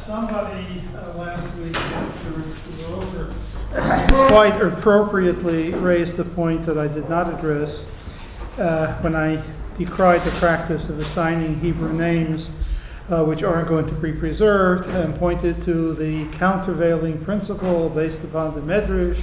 Somebody last week, over quite appropriately raised the point that I did not address when I decried the practice of assigning Hebrew names which aren't going to be preserved, and pointed to the countervailing principle based upon the Medrash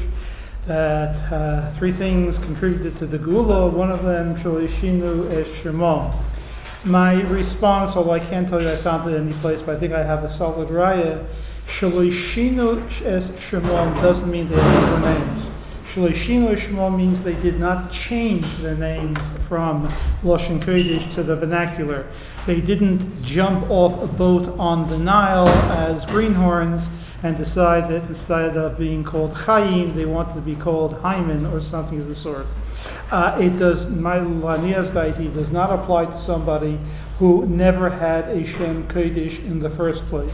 that three things contributed to the Gula, one of them, Shalishinu es Shemon. My response, although I can't tell you I found it any place, but I think I have a solid raya, Shalishinu es Shemon doesn't mean they have Hebrew names. Shalishinu es Shemon means they did not change their names from Lashon Kodesh to the vernacular. They didn't jump off a boat on the Nile as greenhorns and decide that instead of being called Chaim, they wanted to be called Hyman or something of the sort. My Lanias Daiti does not apply to somebody who never had a Shem Kodesh in the first place.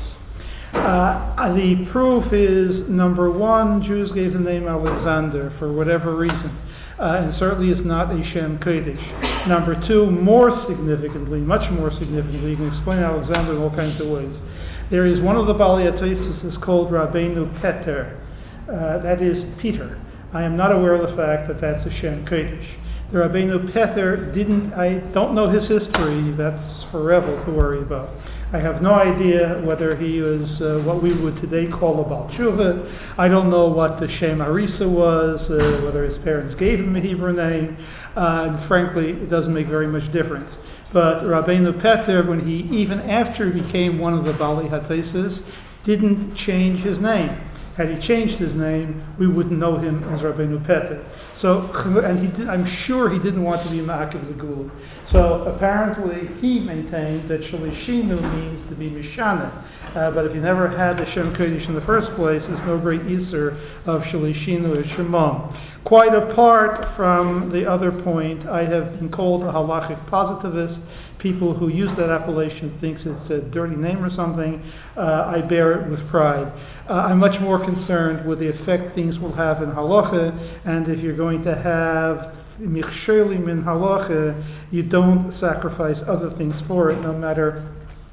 The proof is, number one, Jews gave the name Alexander for whatever reason, and certainly is not a Shem Kodesh. Number two, more significantly, much more significantly, you can explain Alexander in all kinds of ways. There is one of the Balei HaTosfos is called Rabbeinu Peter, that is Peter. I am not aware of the fact that that's a Shem Kodesh. The Rabbeinu Peter I don't know his history, that's for Revel to worry about. I have no idea whether he was what we would today call a Baal Tshuva. I don't know what the Shem Arisa was, whether his parents gave him a Hebrew name, and frankly, it doesn't make very much difference. But Rabbeinu Peter, when he, even after he became one of the Balei HaTosfos, didn't change his name. Had he changed his name, we wouldn't know him as Rabbeinu Peter. So, and I'm sure he didn't want to be Ma'akev the Gula. So apparently he maintained that Shalishinu means to be Mishana. But if you never had the Shem Kodesh in the first place, there's no great Isser of Shalishinu or Shemon. Quite apart from the other point, I have been called a halachic positivist. People who use that appellation thinks it's a dirty name or something. I bear it with pride. I'm much more concerned with the effect things will have in halacha, and if you're going to have michshelim min halacha, you don't sacrifice other things for it, no matter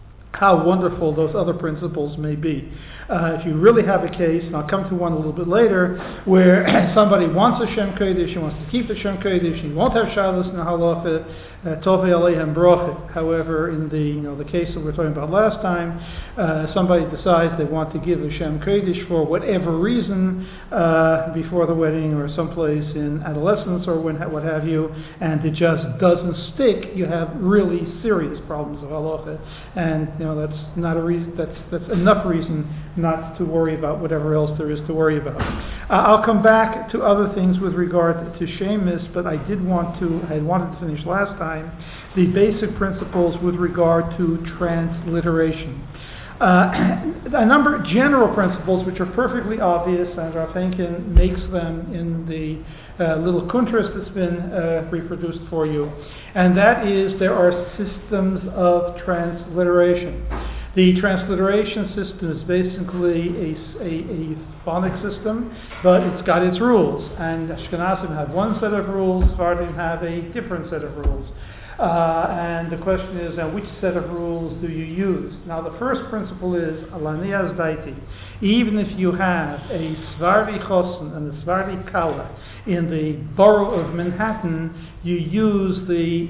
how wonderful those other principles may be. If you really have a case, and I'll come to one a little bit later, where somebody wants a Shem Kodesh, he wants to keep the Shem Kodesh, he won't have Shabbos in the halacha, Tovei Aleihem Brochet. However, in the case that we were talking about last time, somebody decides they want to give a Shem Kodesh for whatever reason before the wedding or someplace in adolescence or what have you, and it just doesn't stick. You have really serious problems of halacha, and that's not a reason. That's enough reason not to worry about whatever else there is to worry about. I'll come back to other things with regard to Shemus, but I had wanted to finish last time the basic principles with regard to transliteration. A number of general principles which are perfectly obvious, and Rav Henkin makes them in the little kuntras that's been reproduced for you, and that is there are systems of transliteration. The transliteration system is basically a phonic system, but it's got its rules, and Ashkenazim have one set of rules, Sephardim have a different set of rules. And the question is, now which set of rules do you use? Now the first principle is, Alanias Daiti, even if you have a Sephardi Chosen and a Sephardi Kala in the borough of Manhattan, you use the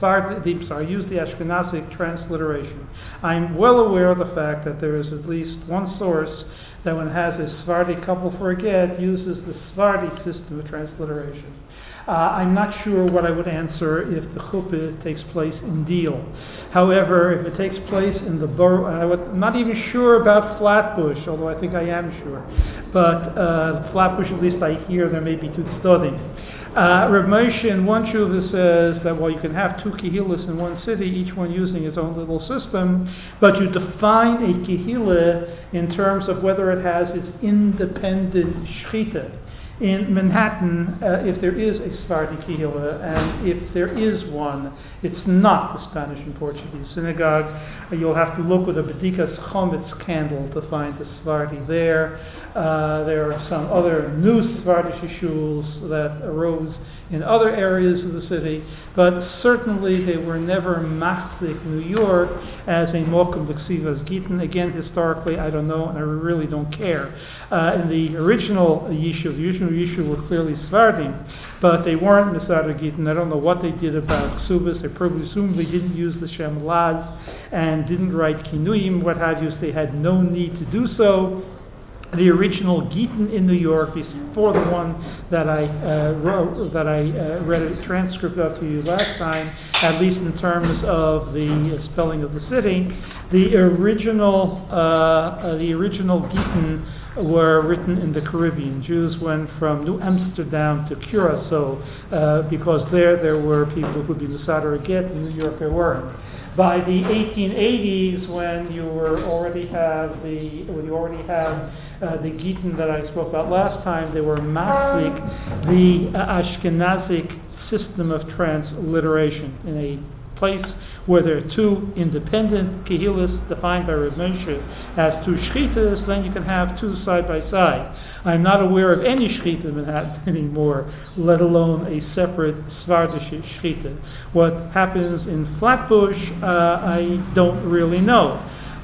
Ashkenazic transliteration. I'm well aware of the fact that there is at least one source that when it has a Sephardi couple for a get, uses the Sephardi system of transliteration. I'm not sure what I would answer if the chuppah takes place in Deal. However, if it takes place in the borough, I'm not even sure about Flatbush, although I think I am sure. But Flatbush, at least I hear there may be two tzodim. Rav Moshe in one tshuva says that while you can have two kehilas in one city, each one using its own little system, but you define a kehila in terms of whether it has its independent shechita. In Manhattan, if there is a Sephardi Kehillah, and if there is one, it's not the Spanish and Portuguese synagogue. You'll have to look with a Bedikas Chometz candle to find the Sephardi there. There are some other new Sephardic shuls that arose in other areas of the city, but certainly they were never machzik New York as a mokum l'ksivas gitin. Again, historically, I don't know, and I really don't care. In the original Yishuv were clearly Sephardim, but they weren't Masada Gitin. I don't know what they did about Ksubas. They presumably didn't use the Shem Laz and didn't write Kinuyim, what have you, so they had no need to do so. The original Gitin in New York, before the one that I read a transcript of to you last time, at least in terms of the spelling of the city, the original Gitin were written in the Caribbean. Jews went from New Amsterdam to Curacao because there were people who could be Masada Get. In New York there weren't. By the 1880s, when you already have the Gitin that I spoke about last time, they were machzik the Ashkenazic system of transliteration in a place where there are two independent kehillas defined by Reb Moshe as two shchitas, then you can have two side by side. I'm not aware of any shchita in Manhattan anymore, let alone a separate Sephardic shchita. What happens in Flatbush, I don't really know.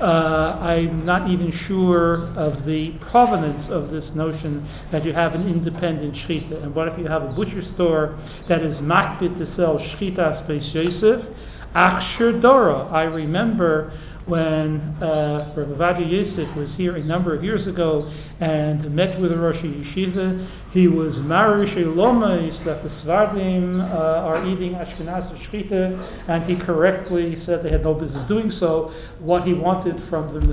I'm not even sure of the provenance of this notion that you have an independent shchita. And what if you have a butcher store that is makbid to sell shchitas beis Yosef? Achshir Dora. I remember when Rav Ovadia Yosef was here a number of years ago and met with the Rosh Yeshiva, he was marish lomas that the Svardim are eating Ashkenaz shchita, and he correctly said they had no business doing so. What he wanted from the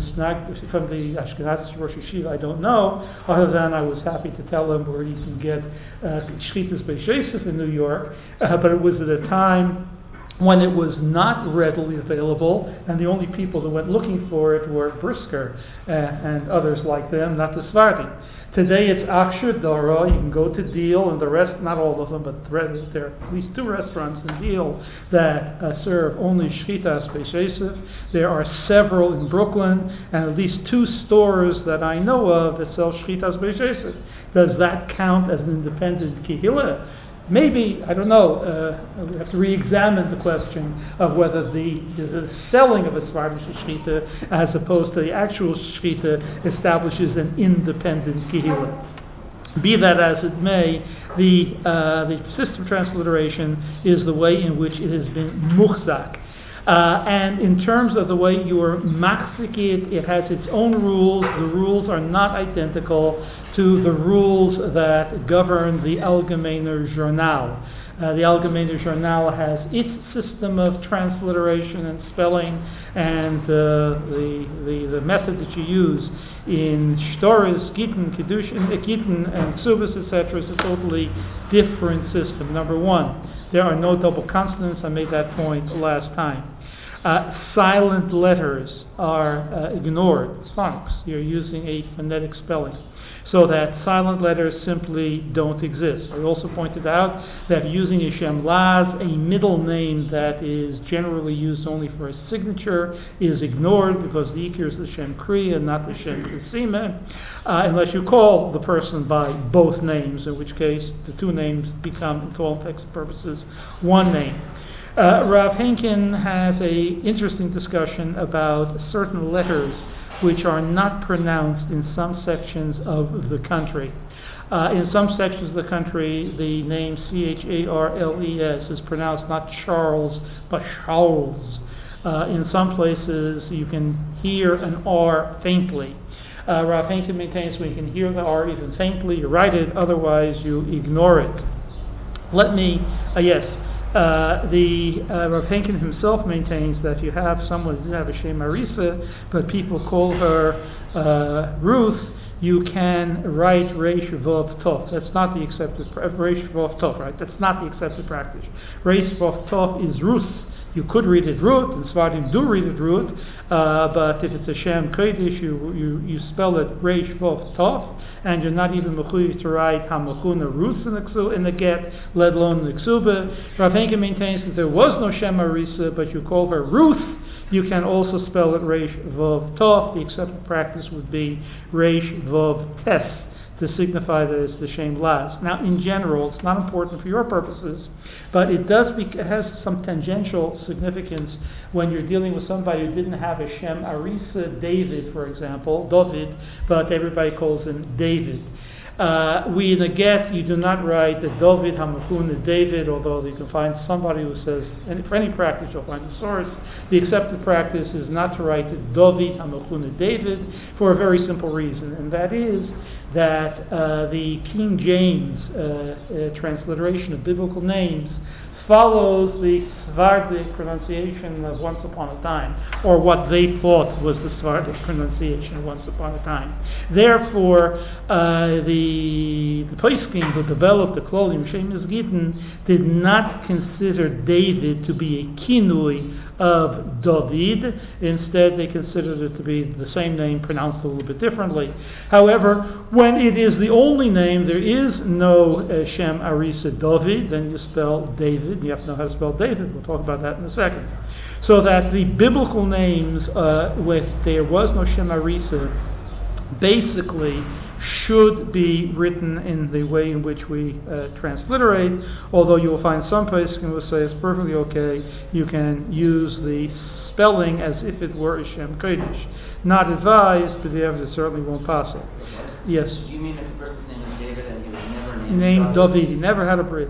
Ashkenaz Rosh Yeshiva, I don't know, other than I was happy to tell him where you can get shchitas beis Yosef in New York, but it was at a time when it was not readily available, and the only people who went looking for it were Brisker and others like them, not the Sephardim. Today it's Achshir Dora. You can go to Deal, and the rest, not all of them, but there are at least two restaurants in Deal that serve only shchitas beis Yosef. There are several in Brooklyn, and at least two stores that I know of that sell shchitas beis Yosef. Does that count as an independent kehillah? Maybe, I don't know, we have to re-examine the question of whether the selling of a Sephardic shechita as opposed to the actual shechita establishes an independent kehillah. Be that as it may, the system of transliteration is the way in which it has been muchzak. And in terms of the way you are machzik it has its own rules. The rules are not identical to the rules that govern the Allgemeiner Journal. The Allgemeiner Journal has its system of transliteration and spelling, and the method that you use in Shtoris, Gittin, Kiddushin, Gittin, and Ksubas, etc. is a totally different system. Number one, there are no double consonants. I made that point last time. Silent letters are ignored. Phonics. You're using a phonetic spelling, so that silent letters simply don't exist. I also pointed out that using a Shem Laz, a middle name that is generally used only for a signature, is ignored because the Ikir is the Shem Kri and not the Shem Ksime, unless you call the person by both names, in which case the two names become, to all intents and purposes, one name. Rav Henkin has an interesting discussion about certain letters which are not pronounced in some sections of the country. In some sections of the country, the name Charles is pronounced not Charles, but Charles. In some places, you can hear an R faintly. Rav Henkin maintains when you can hear the R even faintly, you write it, otherwise you ignore it. Rav Henkin himself maintains that if you have someone who doesn't have a Shem Marisa, but people call her Ruth, you can write Reish Vav Tov. That's not the accepted Reish Vav Tov, right? That's not the accepted practice. Reish Vav Tov is Ruth. You could read it Ruth, and Svardim do read it Ruth, but if it's a Shem Kodesh, you spell it Reish Vov Tov, and you're not even mechuyev to write Hamachuna Ruth in the get, let alone the Ksuba. Rav Henkin maintains that there was no Shem Arisa, but you call her Ruth. You can also spell it Reish Vov Tov. The accepted practice would be Reish Vov Tes, to signify that it's the Shem Laz. Now, in general, it's not important for your purposes, but it has some tangential significance when you're dealing with somebody who didn't have a Shem Arisa, David, for example, David, but everybody calls him David. In a get, you do not write the David Hamachuna David, although you can find somebody who says, and for any practice you'll find the source. The accepted practice is not to write the David Hamachuna David for a very simple reason, and that is that the King James transliteration of biblical names follows the Sephardic pronunciation of once upon a time, or what they thought was the Sephardic pronunciation of once upon a time. Therefore, the poskim who developed the Klolim Shemus Gittin did not consider David to be a kinui of David. Instead, they considered it to be the same name pronounced a little bit differently. However, when it is the only name, there is no Shem Arisa David, then you spell David. You have to know how to spell David. We'll talk about that in a second. So that the biblical names, there was no Shem Arisa, basically should be written in the way in which we transliterate, although you will find some places who will say it's perfectly okay, you can use the spelling as if it were a Shem Kodesh. Not advised, but the evidence certainly won't pass it. Yes? Do you mean if the person's name is David and he was never named David? He never had a bris.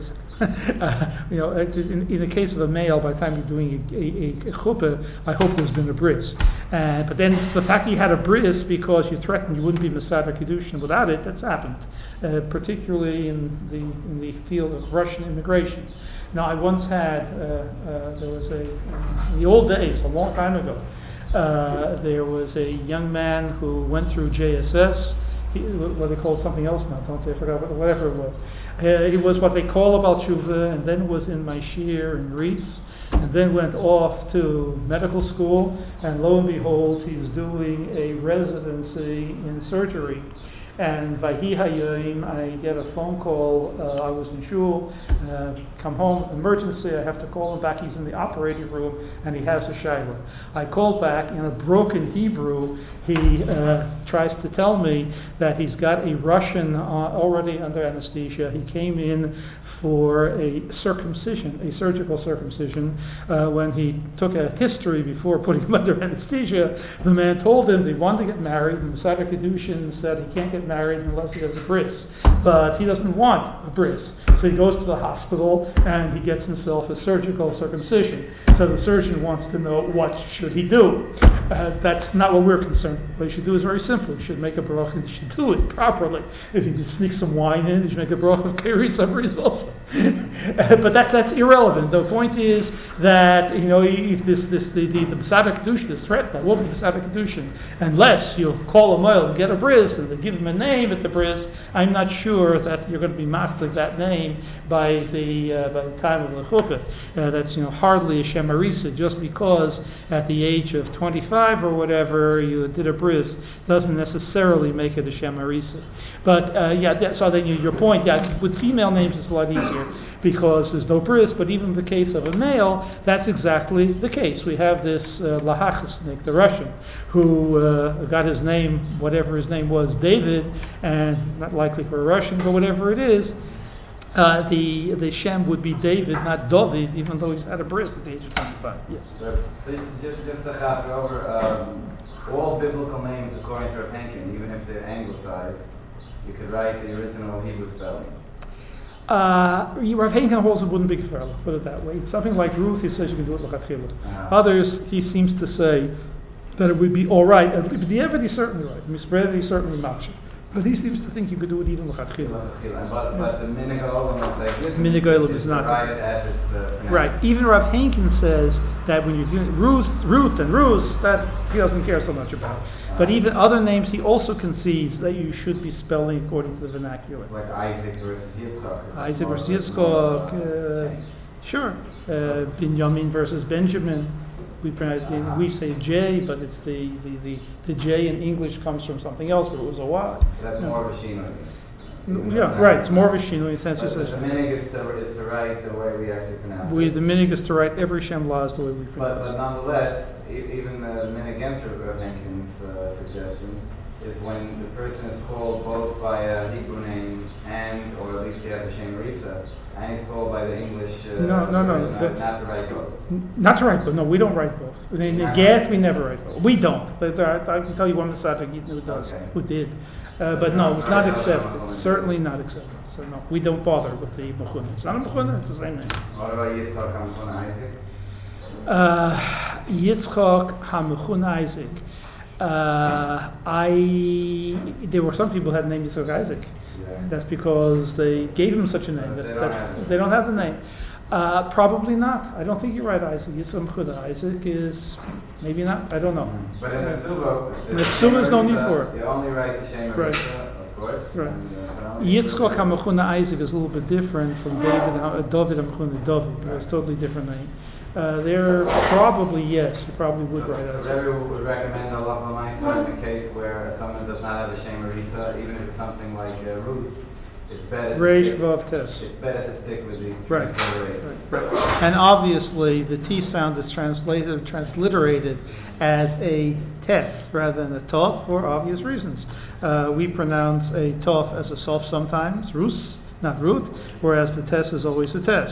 In the case of a male, by the time you're doing a chuppah, I hope there's been a bris. But then the fact he had a bris because you threatened you wouldn't be Masada Kedushin without it, that's happened, particularly in the field of Russian immigration. Now, I once had, there was in the old days, a long time ago, there was a young man who went through JSS. What they call something else now, don't they? I forgot whatever it was. He was what they call a Baal Tshuva, and then was in my shir in Greece, and then went off to medical school, and lo and behold, he's doing a residency in surgery. And Vayhi Hayoim, I get a phone call. I was in shul, come home, emergency. I have to call him back. He's in the operating room, and he has a shayla. I called back in a broken Hebrew. He tries to tell me that he's got a Russian already under anesthesia. He came in for a circumcision, a surgical circumcision. When he took a history before putting him under anesthesia, the man told him they wanted to get married, and the Masada Kedushin said he can't get married unless he has a bris. But he doesn't want a bris. So he goes to the hospital and he gets himself a surgical circumcision. So the surgeon wants to know what should he do. That's not what we're concerned with. What he should do is very simple. He should make a bracha and he should do it properly. If he could sneak some wine in, he should make a bracha of Keri Sabris also. But that's irrelevant. The point is that, if the Masada Kedushin is threatened, that will be Masada Kedushin, unless you call a moil and get a bris and they give him a name at the bris, I'm not sure that you're going to be master that name by the time of the chuppah. That's hardly a Shem Arisa. Just because at the age of 25 or whatever you did a bris doesn't necessarily make it a Shem Arisa. But so then your point, with female names it's a lot easier because there's no bris. But even in the case of a male, that's exactly the case. We have this Lahachasnik, the Russian, who got his name, whatever his name was, David, and not likely for a Russian, but whatever it is. The Shem would be David, not David, even though he's had a bris at the age of 25. Yes. So just to have over all biblical names according to Rav Henkin, even if they're anglicized, you could write the original Hebrew spelling. Rav Henkin holds it wouldn't be kfar, put it that way. Something like Ruth, he says you can do it l'chatchila. Others, he seems to say that it would be all right. But the Eved is certainly right. Misbred is certainly matching. But he seems to think you could do it even l'chatchila. But the Minhag Olam is like this. Minhag Olam is not. Write it as it's right. Even Rav Henkin says that when you're doing Ruth, that he doesn't care so much about. But even other names, he also concedes that you should be spelling according to the vernacular. Like Isaac versus Yitzchak. Isaac versus Yitzchak, Sure. Binyamin versus Benjamin. We say J, but it's the J in English comes from something else, but it was a Y. That's more of a Shino. Yeah, right. It's more of a Shino in the sense But it's the minig is to write the way we actually pronounce it. the minig is to write every Shem Laz the way we pronounce But it. nonetheless, even the minig against Rav Henkin's suggestion is when the person is called both by a Hebrew name and, or at least he has a Shem Risa, and he's called by the English No. not to write both. Not to write both. No, we don't write both. In the Gas, we never write both. We don't. But I can tell you one Masada who does, Okay. who did. But no, it's not accepted. Certainly not accepted. So no, we don't bother with the Mechuna. It's not a Mechuna, it's the same name. What about Yitzchak HaMechuna Isaac? Yitzchak HaMechuna Isaac. There were some people who had the name Yitzchak Isaac. Yeah. That's because they gave him such a name. But They don't have the name. Probably not. I don't think you're right, Isaac. Yitzchak HaMechuna Isaac is maybe not. I don't know. But in the Tzuba, In the Tzuba is no need for it. You only write the Shem Right. Risa, of course. Right. And, Yitzchak HaMechuna Isaac is a little bit different from David HaMechuna David. It's a totally different name. They're probably, yes, you probably would write So Isaac. Rebbe would recommend Allah Lamaisa in the case where someone does not have a Shem Risa, even if it's something like Ruth, it's better. Reish Vav Tes. It's better to stick with the Right. transliteration. Right. And obviously, the T sound is transliterated as a Tes rather than a Tov for obvious reasons. We pronounce a Tov as a Sof sometimes, Rus, not Ruth, whereas the Tes is always a Tes.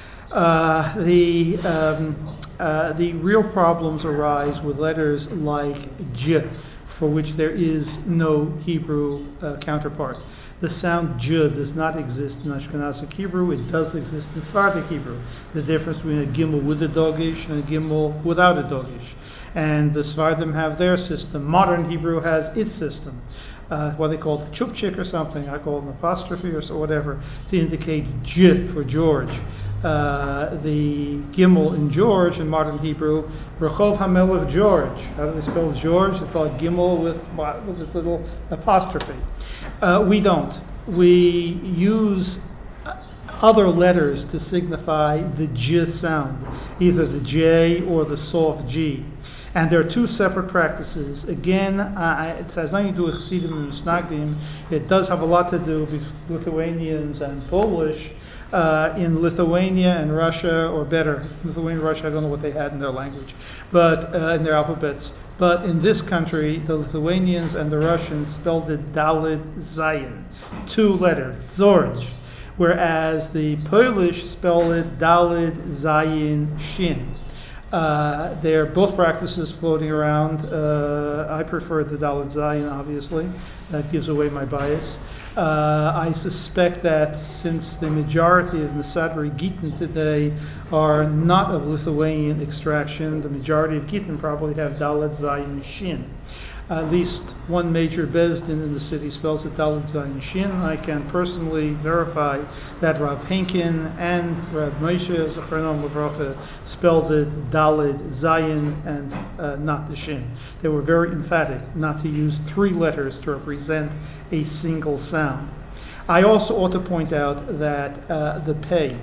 The real problems arise with letters like J, for which there is no Hebrew counterpart. The sound J does not exist in Ashkenazic Hebrew. It does exist in Sephardic Hebrew. The difference between a gimel with a dogish and a gimel without a dogish. And the Sephardim have their system. Modern Hebrew has its system. What they call the chupchik or something. I call it an apostrophe or so, whatever, to indicate J for George. The gimel in George in modern Hebrew, Rechov HaMelech George. How do they spell George? It's called gimel with this little apostrophe. We don't. We use other letters to signify the J sound, either the J or the soft G. And there are two separate practices. Again, it has nothing to do with Chassidim and Misnagdim. It does have a lot to do with Lithuanians and Polish. In Lithuania and Russia, or better, Lithuania and Russia, I don't know what they had in their language, but in their alphabets. But in this country, the Lithuanians and the Russians spelled it Dalid Zayin, two letters, Zorj, whereas the Polish spell it Dalid Zayin Shin. They're both practices floating around. I prefer the Dalid Zayin, obviously. That gives away my bias. I suspect that since the majority of Mesadri Gittin today are not of Lithuanian extraction, the majority of Gittin probably have Daled Zayin Shin. At least one major Bezdin in the city spells it Daled Zayin Shin. I can personally verify that Rav Henkin and Rav Moshe Zechronom Levracha spelled it Daled Zayin and not the Shin. They were very emphatic not to use three letters to represent a single sound. I also ought to point out that the pei,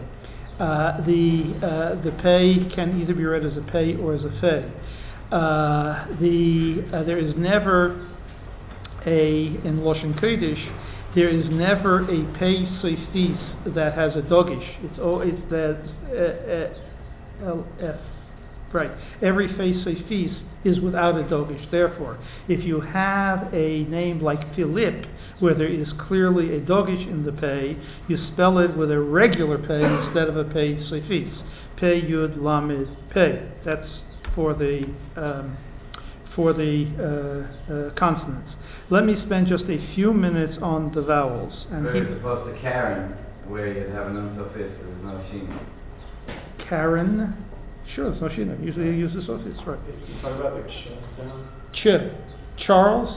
the pei can either be read as a pei or as a fei. There is never in Lashon Kodesh, there is never a pei seifis that has a dogish. It's the right. Every pei seifis is without a dogish. Therefore, if you have a name like Philip, where there is clearly a dogish in the pei, you spell it with a regular pei instead of a pei seifis. Pei yud lamed pei. That's for the consonants. Let me spend just a few minutes on the vowels. And very opposed to Karen, where you have a nun sofis, there's no sheen. Karen, sure, there's no sheen. Usually you use the sofis, right? You talk about the ch sound? Ch. Charles?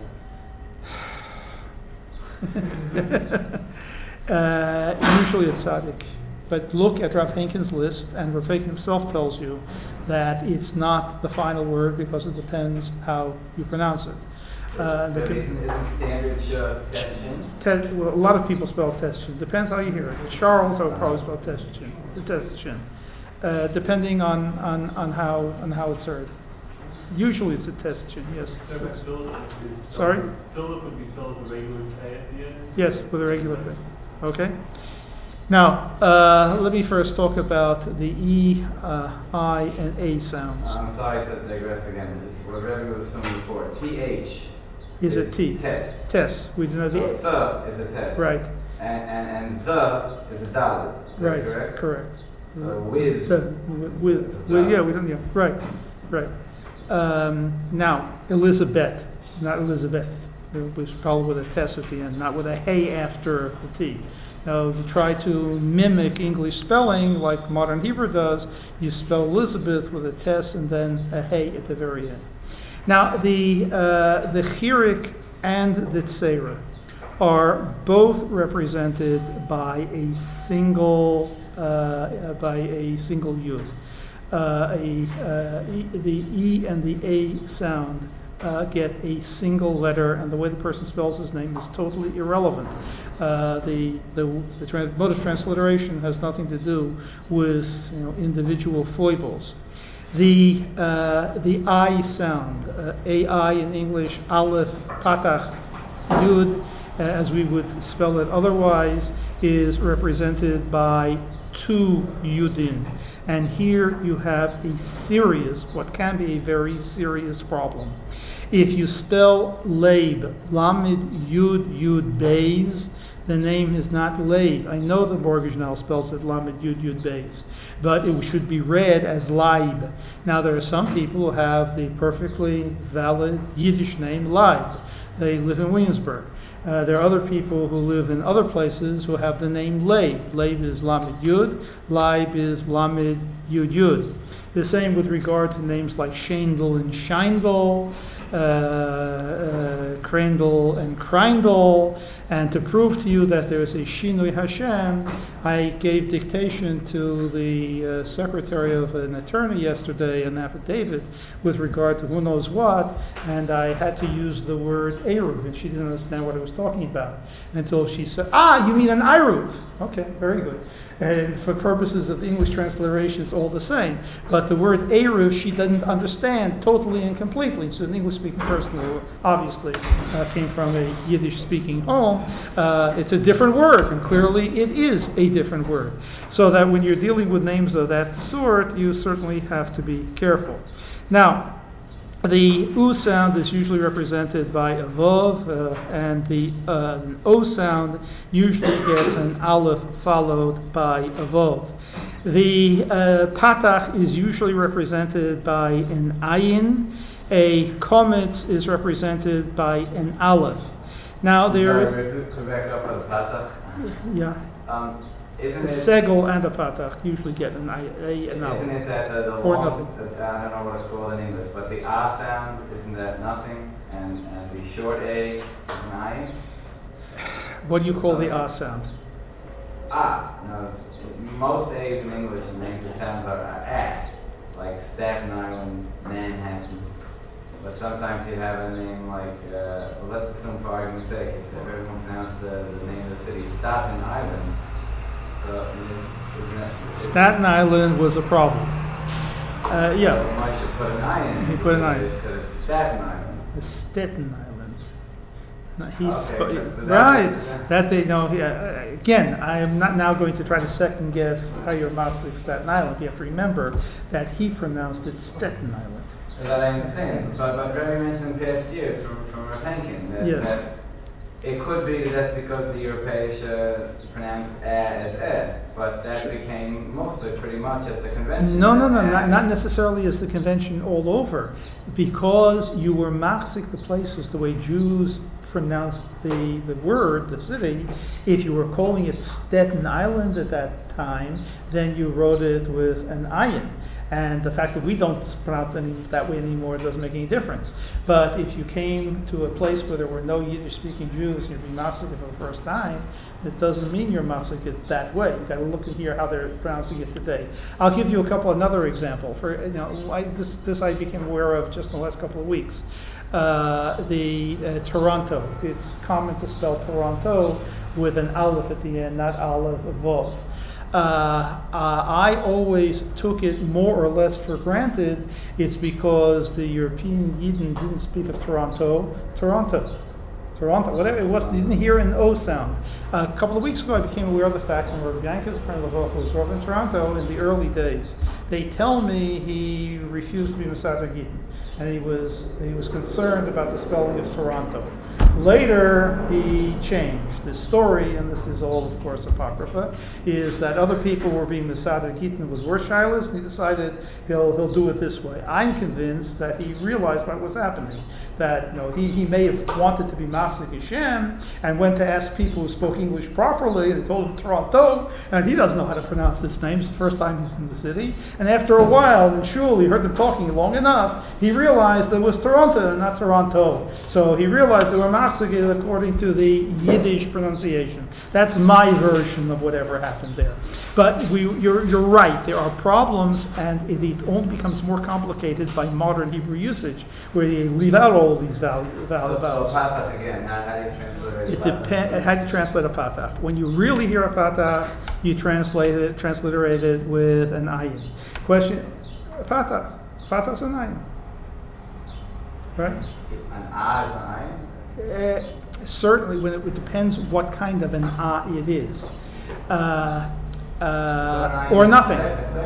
Usually it's tzaddik. But look at Rav Henkin's list, and Rav Henkin himself tells you that it's not the final word because it depends how you pronounce it. So the isn't standard Teshin? well, a lot of people spell Teshin. Depends how you hear it. Charles, I would probably spell Teshin. Depending on how it's heard. Usually it's a Teshin, yes. Sorry? Philip would be spelled with a regular K at the end? Yes, with a regular thing. Okay? Now, let me first talk about the E, I, and A sounds. I'm sorry to digress again. What Rebbe was assuming before. TH Is a T. Test. Test. We do not So do th is a test. Right. And the is a dalet. Is that Right. correct? Correct. So with. With yeah, we don't, yeah. Right. Right. Now, Elizabeth, not Elizabeth. It was spelled with a test at the end, not with a hey after the T. Now, if you try to mimic English spelling like modern Hebrew does, you spell Elizabeth with a test and then a hey at the very end. Now, the Chirik and the Tzera are both represented by a single yud. The E and the A sound get a single letter, and the way the person spells his name is totally irrelevant. The mode of transliteration has nothing to do with individual foibles. The I sound, AI in English, Aleph, Patach, Yud, as we would spell it otherwise, is represented by two Yudin. And here you have a serious, what can be a very serious problem. If you spell Leib, Lamed Yud Yud Beis, the name is not Leib. I know the Mortgage now spells it Lamed Yud Yud Beis, but it should be read as Leib. Now there are some people who have the perfectly valid Yiddish name Leib. They live in Williamsburg. There are other people who live in other places who have the name Leib. Leib is Lamed Yud, Leib is Lamed Yud Yud. The same with regard to names like Shendel and Scheindel, Krendel and Kreindel. And to prove to you that there is a Shinui Hashem, I gave dictation to the secretary of an attorney yesterday, an affidavit with regard to who knows what, and I had to use the word Eruv, and she didn't understand what I was talking about until she said, you mean an Eruv? Okay, very good. And for purposes of English transliteration, it's all the same. But the word Eruv, she didn't understand totally and completely. So an English-speaking person who obviously came from a Yiddish-speaking home, it's a different word, and clearly it is a different word. So that when you're dealing with names of that sort, you certainly have to be careful. Now, the U sound is usually represented by a Vav, and the O sound usually gets an Aleph followed by a Vav. The Patach is usually represented by an Ayin. A Kometz is represented by an Aleph. Now there is... To back up on Patach. Yeah. Isn't it... Segel and a Patach usually get an Aleph. Isn't it that the or long... nothing. I don't know what it's called in English, but the A sound, isn't that nothing? And the short A is an I? What do you call the A sound? No, most A's in English and names of towns are A, like Staten Island, Manhattan. But sometimes you have a name like, let's assume for argument's sake, if everyone pronounced the name of the city Staten Island. So, Staten Island was a problem. Yeah. So I should put an I in it. He put an I. Instead of Staten Island. The Staten Island. No, Okay, right. That they know. Again, I am not now going to try to second guess how you're pronouncing Staten Island. You have to remember that he pronounced it Staten Island. That I understand. But Rebbe mentioned in past years from Rav Henkin that it could be that's because the European pronounced as but that became mostly pretty much as the convention. No, not necessarily as the convention all over, because you were machzik the places the way Jews pronounced the word, the city. If you were calling it Staten Island at that time, then you wrote it with an ayin. And the fact that we don't pronounce it that way anymore doesn't make any difference. But if you came to a place where there were no Yiddish-speaking Jews, you'd be Masik for the first time, it doesn't mean you're Masik it that way. You've got to look and hear how they're pronouncing it today. I'll give you another example. This I became aware of just in the last couple of weeks. Toronto. It's common to spell Toronto with an aleph at the end, not aleph vav. I always took it more or less for granted. It's because the European Yidden didn't speak of Toronto, whatever it was, you didn't hear an O sound. A couple of weeks ago, I became aware of the fact that Rav Yankov's friend Lavoch was Rav in Toronto in the early days. They tell me he refused to be Mesader Gittin, and he was concerned about the spelling of Toronto. Later, he changed. The story, and this is all, of course, apocrypha, is that other people were being Mesader Gittin with worse shilas, and he decided he'll do it this way. I'm convinced that he realized what was happening. That he may have wanted to be Mafsik Hashem and went to ask people who spoke English properly. They told him Toronto, and he doesn't know how to pronounce this name. It's the first time he's in the city. And after a while, in shul, he heard them talking long enough. He realized it was Toronto and not Toronto. So he realized they were Mafsik according to the Yiddish pronunciation. That's my version of whatever happened there. But you're right. There are problems, and it only becomes more complicated by modern Hebrew usage, where they leave out all these vowels. So patach again, how do you translate It depends. How do you translate a patach? When you really hear a patach, you transliterate it with an ayin. Question: patach's an ayin, right? An A is an ayin? Certainly, when it depends what kind of an a it is, or nothing.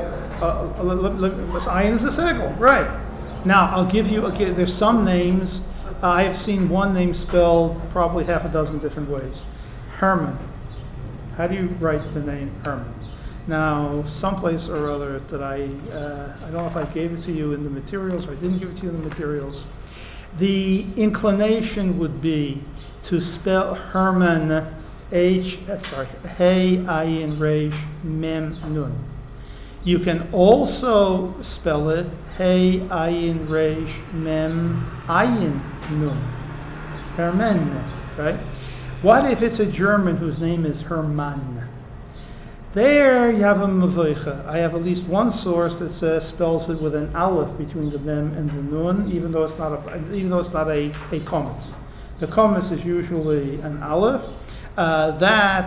Ayin is a segel, right? Now, I'll give you, there's some names, I have seen one name spelled probably half a dozen different ways. Herman. How do you write the name Herman? Now, someplace or other that I don't know if I gave it to you in the materials or I didn't give it to you in the materials. The inclination would be to spell Herman Hey Ayin Resh Mem Nun. You can also spell it Hey Ayin Resh Mem Ayin Nun. Herman, right? What if it's a German whose name is Hermann? There you have a mavoicha. I have at least one source that spells it with an aleph between the mem and the nun, even though it's not a kometz. The kometz is usually an aleph. At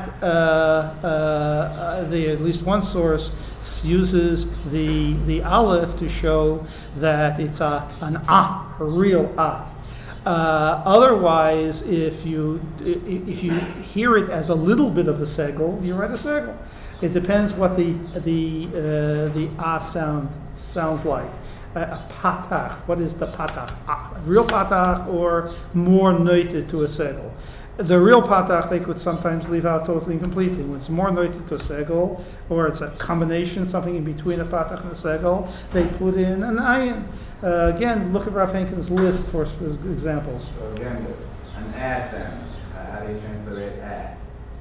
least one source uses the aleph to show that it's a real a. Otherwise, if you hear it as a little bit of a segel, you write a segel. It depends what the a sounds like. A patach. What is the patach? A real patach or more noted to a segel. The real patach they could sometimes leave out totally and completely. When it's more noted to a segel, or it's a combination, something in between a patach and a segel, they put in an ayin. Again, look at Rav Henkin's list for examples. So again, an a sound. How do you translate a?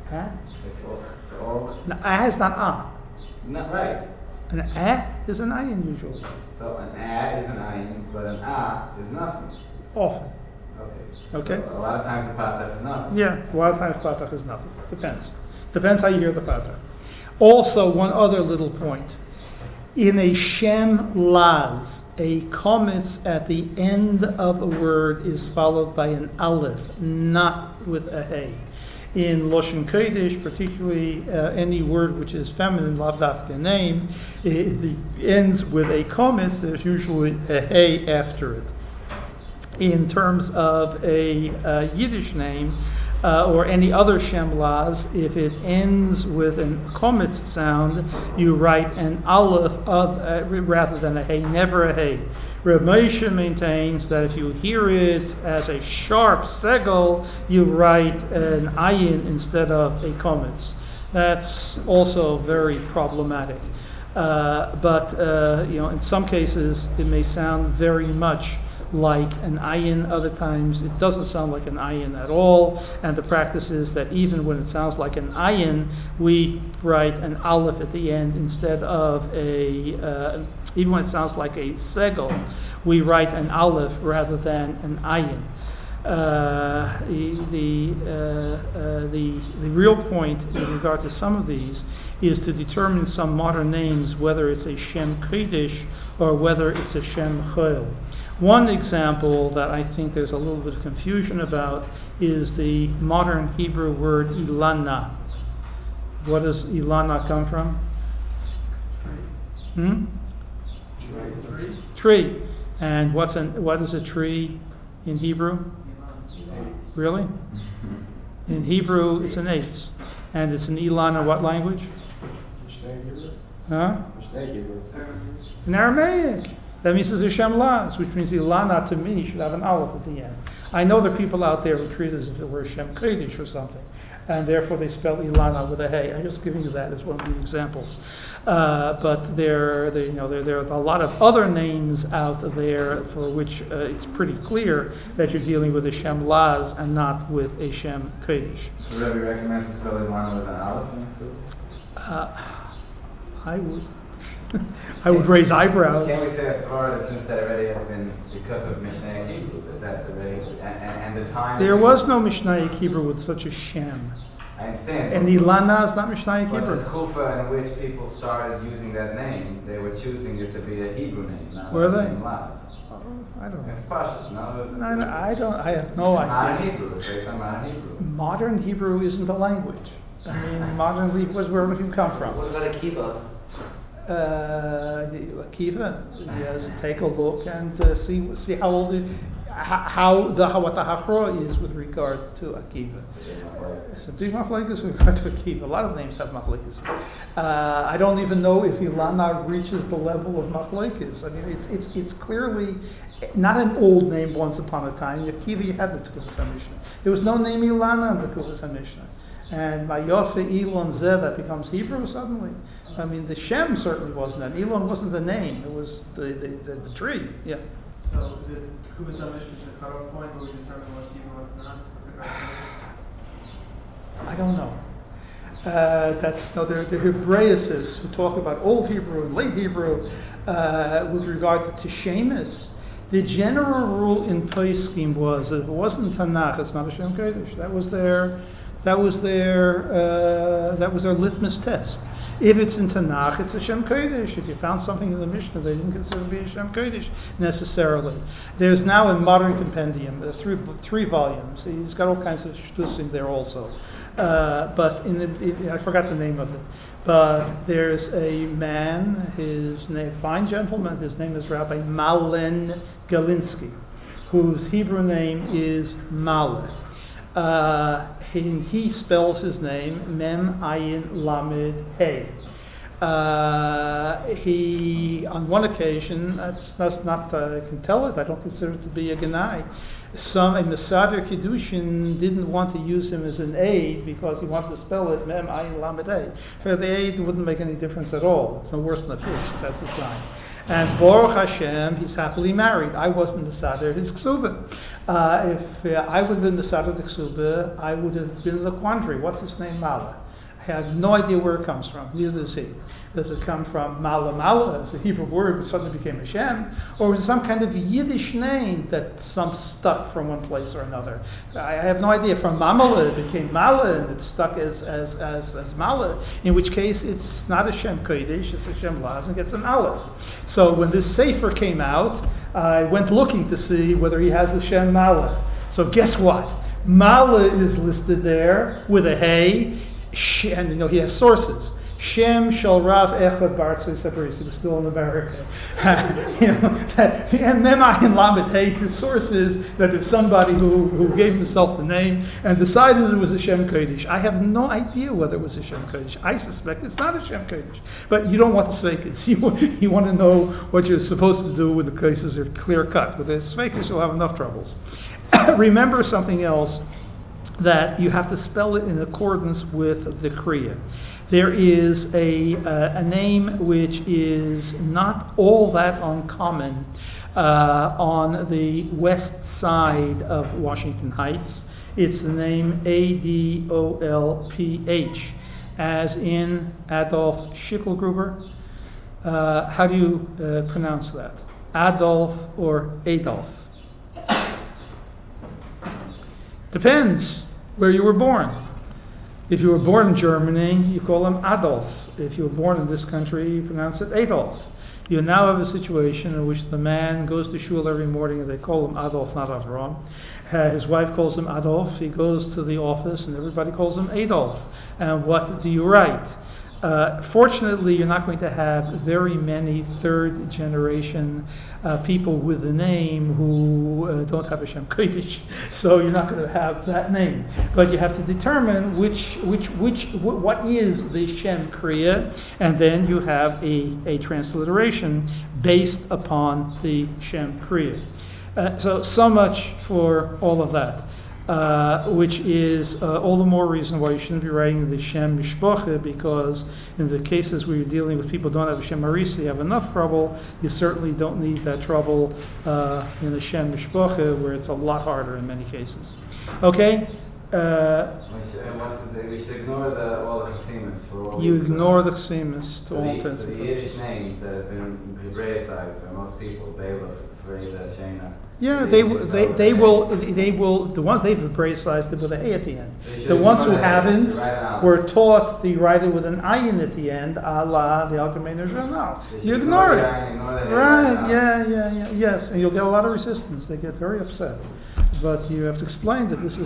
No, a is not a. Not right. An a is an ayin usually. So an a is an ayin, but an a is nothing. Often. Okay. So a lot of times the patach is nothing. Yeah, a lot of times patach is nothing. Depends how you hear the patach. Also, one other little point. In a shem laz, a kometz at the end of a word is followed by an aleph, not with a hey. In Loshen Kodesh, particularly any word which is feminine, lav dafka name, it ends with a kometz. There's usually a hey after it. In terms of a Yiddish name or any other Shem Laz, if it ends with a kometz sound, you write an aleph rather than a hey, never a hey. Reb Moshe maintains that if you hear it as a sharp segel, you write an ayin instead of a kometz. That's also very problematic. But in some cases, it may sound very much like an ayin. Other times it doesn't sound like an ayin at all, and the practice is that even when it sounds like an ayin, we write an aleph at the end instead of even when it sounds like a segel, we write an aleph rather than an ayin. The real point in regard to some of these is to determine some modern names, whether it's a Shem Kodesh or whether it's a Shem Chol. One example that I think there's a little bit of confusion about is the modern Hebrew word ilana. What does ilana come from? Tree. And what is a tree in Hebrew? Really? In Hebrew, it's an eitz. And it's an ilana what language? Huh? In Aramaic. That means it's a Shem Laz, which means ilana to me should have an aleph at the end. I know there are people out there who treat it as if it were Shem Kodesh or something, and therefore they spell ilana with a hey. I'm just giving you that as one of the examples. But there are a lot of other names out there for which it's pretty clear that you're dealing with a Shem Laz and not with a Shem Kodesh. So Rebbe recommends to spell ilana with an aleph in I would raise eyebrows. Can we say as far as since that already has been because of Mishnah Hebrew, that already and the time There was no Mishnaic Hebrew with such a Shem. I understand. And Ilana is not Mishnaic But Hebrew. the Kufa in which people started using that name, they were choosing it to be a Hebrew name, not Were a they? name Laz. I don't know. It's Pashas, no? I have no Modern idea. Hebrew, it's based on modern Hebrew. Modern Hebrew isn't a language. I mean, modern Hebrew is where you come from. What about Akiva? Akiva, yes, take a look and see how old what the hafra is with regard to Akiva. It's a big machlekes with regard to Akiva. A lot of names have machlekes. I don't even know if Ilana reaches the level of machlekes. I mean, it's clearly not an old name once upon a time. Akiva, you had the Tekuvas HaMishnah. There was no name Ilana in the Tekuvas HaMishnah. And Mayofe Elon Zeh, that becomes Hebrew suddenly. I mean, the Shem certainly wasn't that. Elon wasn't the name. It was the tree. Yeah. So is it Tekuvas HaMishnah is the cutoff point where we determine what's Hebrew and what's not? I don't know. There are Hebraicists who talk about Old Hebrew and Late Hebrew with regard to Shemus. The general rule in Poskim was that if it wasn't Tanakh, it's not a Shem Kodesh. That was their litmus test. If it's in Tanakh, it's a Shem Kodesh. If you found something in the Mishnah, they didn't consider it to be a Shem Kodesh necessarily. There's now a modern compendium, three volumes. He's got all kinds of shtusim there also. But I forgot the name of it. But there's a man, his name, fine gentleman, his name is Rabbi Malen Galinsky, whose Hebrew name is Maleh. He spells his name Mem Ayin Lamed Hey. He, on one occasion, that's not I can tell it. I don't consider it to be a Ganai. A Mesader Kiddushin didn't want to use him as an aid because he wanted to spell it Mem Ayin Lamed Hey. For the aid, it wouldn't make any difference at all. It's no worse than a fish. That's the sign. And Baruch Hashem, he's happily married. I wasn't the Sadr, his Ksuba. If I would have been the Sadr of the Ksuba, I would have been in a quandary. What's his name, Mala? I have no idea where it comes from. Neither does he. Does it come from Mala, as a Hebrew word, which suddenly became Hashem? Or was it some kind of Yiddish name that stuck from one place or another? I have no idea. From Mamala, it became Mala, and it stuck as Mala, in which case it's not a Shem Kodesh, it's a Shem Laz, and gets an Aleph. So when this Sefer came out, I went looking to see whether he has a Shem Mala. So guess what? Mala is listed there with a Hey, and he has sources. Shem Shal Rav Echad Bartzei Separis. He was still in America. And Memayin Lamed Hey, his source is that there's somebody who gave himself the name and decided it was a Shem Kodesh. I have no idea whether it was a Shem Kodesh. I suspect it's not a Shem Kodesh. But you don't want the Sveikas. You want to know what you're supposed to do when the cases are clear cut. With the Sveikas, you'll have enough troubles. Remember something else, that you have to spell it in accordance with the Kriya. There is a name which is not all that uncommon on the west side of Washington Heights. It's the name Adolph, as in Adolf Schicklgruber. How do you pronounce that? Adolf or Adolf? Depends where you were born. If you were born in Germany, you call him Adolf. If you were born in this country, you pronounce it Adolf. You now have a situation in which the man goes to shul every morning and they call him Adolf, not Avram. His wife calls him Adolf. He goes to the office and everybody calls him Adolf. And what do you write? Fortunately, you're not going to have very many third generation people with a name who don't have a Shem Kodesh, so you're not going to have that name. But you have to determine what is the Shem Kriya, and then you have a transliteration based upon the Shem Kriya. So much for all of that. Which is all the more reason why you shouldn't be writing the Shem Mishpacha, because in the cases where you're dealing with people who don't have a Shem Marisa, you have enough trouble. You certainly don't need that trouble in the Shem Mishpacha, where it's a lot harder in many cases. Okay? We should ignore all the Chasimus for all You these, ignore the Chasimus to all intents the and Yiddish purposes. names that have been Hebraicized by most people, Bela, Freda, Shana. Yeah, they will, the ones they've Hebraicized it with a A at the end. They The should ones who ignore that. haven't Write it out. were taught to write it with an ayin at the end, a la the Algemeiner Journal. They should You ignore it. Ignore that. Right, yeah, yes, and you'll get a lot of resistance. They get very upset. But you have to explain that this is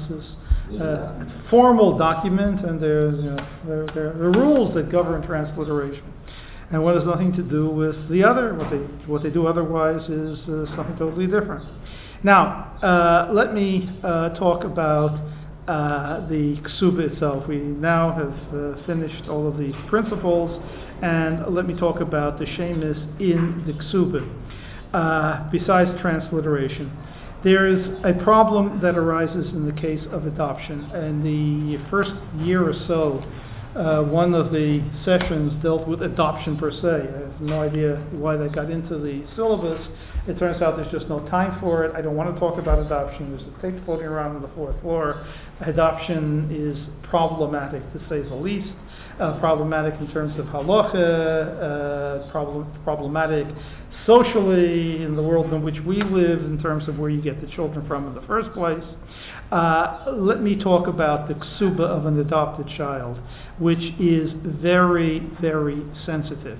a formal document, and there's, there are rules that govern transliteration. And one has nothing to do with the other. What they do otherwise is something totally different. Now, let me talk about the ksuba itself. We now have finished all of the principles, and let me talk about the shemis in the ksuba. Besides transliteration, there is a problem that arises in the case of adoption. In the first year or so, one of the sessions dealt with adoption per se. I have no idea why that got into the syllabus. It turns out there's just no time for it. I don't want to talk about adoption. There's a tape floating around on the fourth floor. Adoption is problematic, to say the least. Problematic in terms of halacha, problematic socially in the world in which we live, in terms of where you get the children from in the first place. Let me talk about the ksuba of an adopted child, which is very, very sensitive.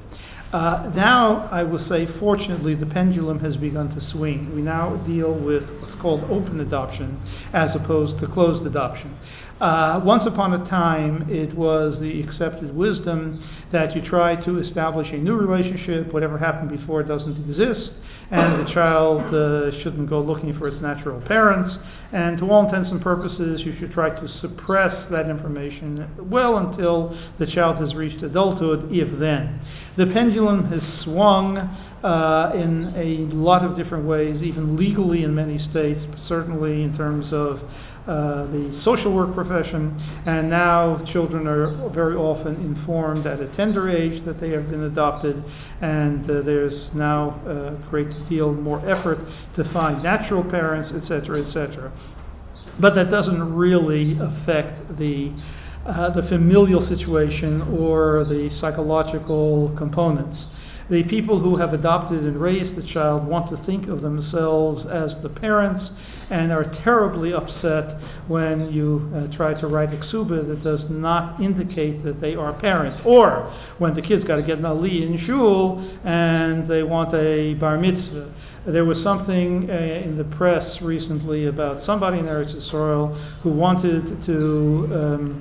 Now, I will say, fortunately, the pendulum has begun to swing. We now deal with what's called open adoption as opposed to closed adoption. Once upon a time, it was the accepted wisdom that you try to establish a new relationship. Whatever happened before doesn't exist, and the child shouldn't go looking for its natural parents. And to all intents and purposes, you should try to suppress that information well until the child has reached adulthood, if then. The pendulum has swung in a lot of different ways, even legally in many states, certainly in terms of the social work profession, and now children are very often informed at a tender age that they have been adopted, and there's now a great deal more effort to find natural parents, etc., etc. But that doesn't really affect the familial situation or the psychological components. The people who have adopted and raised the child want to think of themselves as the parents and are terribly upset when you try to write a ksuba that does not indicate that they are parents. Or when the kid's got to get an aliyah in shul and they want a bar mitzvah. There was something in the press recently about somebody in Eretz Yisrael who wanted to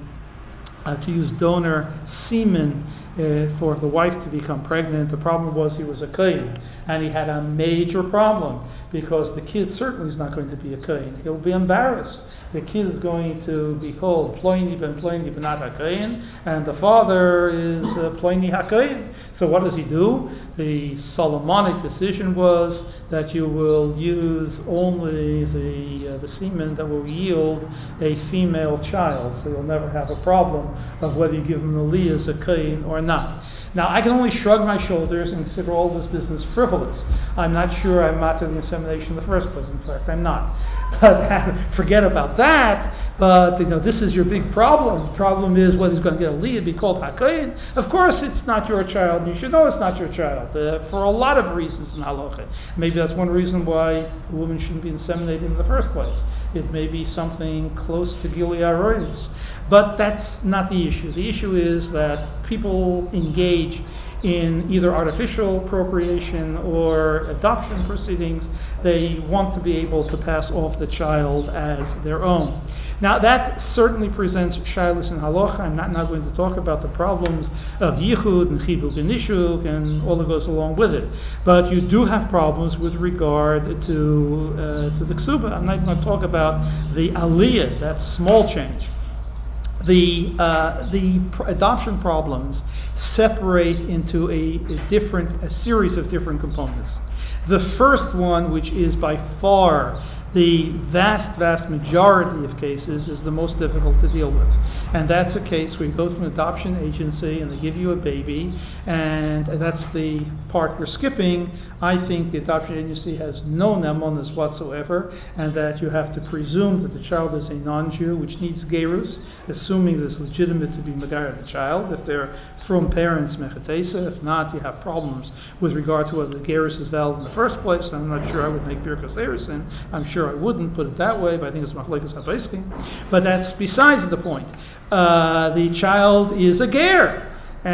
use donor semen for the wife to become pregnant. The problem was he was a kohen, and he had a major problem because the kid certainly is not going to be a kohen. He'll be embarrassed. The kid is going to be called Ploini ben not HaKohen, and the father is Ploini HaKohen. So what does he do? The Solomonic decision was that you will use only the semen that will yield a female child. So you'll never have a problem of whether you give him the aliyah as a kohen or not. Now, I can only shrug my shoulders and consider all this business frivolous. I'm not sure I'm not to the insemination in the first place. In fact, I'm not. But forget about that. But this is your big problem. The problem is whether he's going to get a aliyah, be called HaKohen. Of course, it's not your child. You should know it's not your child for a lot of reasons in halacha. Maybe that's one reason why a woman shouldn't be inseminated in the first place. It may be something close to Gili Aroyos. But that's not the issue. The issue is that people engage in either artificial procreation or adoption proceedings, they want to be able to pass off the child as their own. Now that certainly presents shilas in halacha. I'm not now going to talk about the problems of yichud and chibuk and nishuk and all that goes along with it. But you do have problems with regard to the ksuba. I'm not going to talk about the aliyah, that small change. The adoption problems separate into a series of different components. The first one, which is by far the vast majority of cases, is the most difficult to deal with. And that's a case where you go to an adoption agency and they give you a baby, and that's the part we're skipping. I think the adoption agency has no nemonas whatsoever, and that you have to presume that the child is a non-Jew, which needs gerus, assuming that it's legitimate to be megar the child. If they're from parents, mechatesa. If not, you have problems with regard to whether the gerus is valid in the first place. I'm not sure I would make birkas erusin. I'm sure I wouldn't put it that way, but I think it's machlekes habeiskim. But that's besides the point. The child is a ger.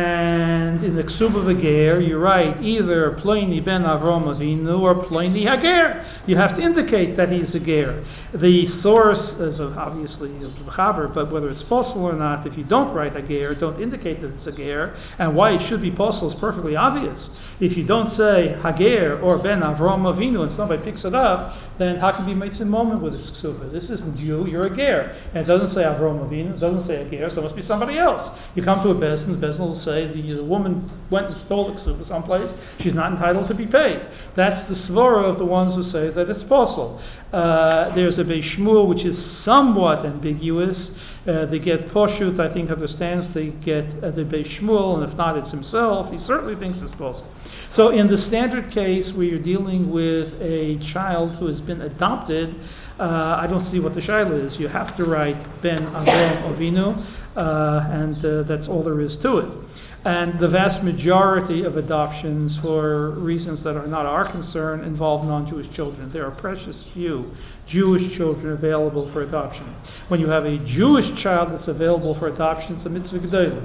And in the ksub of a ger, you write either Ploini ben Avram Avinu or Ploini Hager. You have to indicate that he's a ger. The source is obviously of the chaber, but whether it's possible or not, if you don't write Hager, don't indicate that it's a ger, and why it should be possible is perfectly obvious. If you don't say Hager or ben Avram Avinu and somebody picks it up, then how can you make some moment with this ksuba? This isn't you, you're a ger. And it doesn't say Avram Avinu, it doesn't say a ger, so it must be somebody else. You come to a bezdin, the bezdin will say the woman went and stole the ksuba someplace, she's not entitled to be paid. That's the svara of the ones who say that it's possible. There's a Beis Shmuel which is somewhat ambiguous. The get Poshut, I think, understands the get the Beis Shmuel, and if not, it's himself. He certainly thinks it's possible. So in the standard case where you're dealing with a child who has been adopted, I don't see what the shaila is. You have to write Ben Avram Avinu, and that's all there is to it. And the vast majority of adoptions, for reasons that are not our concern, involve non-Jewish children. There are precious few Jewish children available for adoption. When you have a Jewish child that's available for adoption, it's a mitzvah gedolah.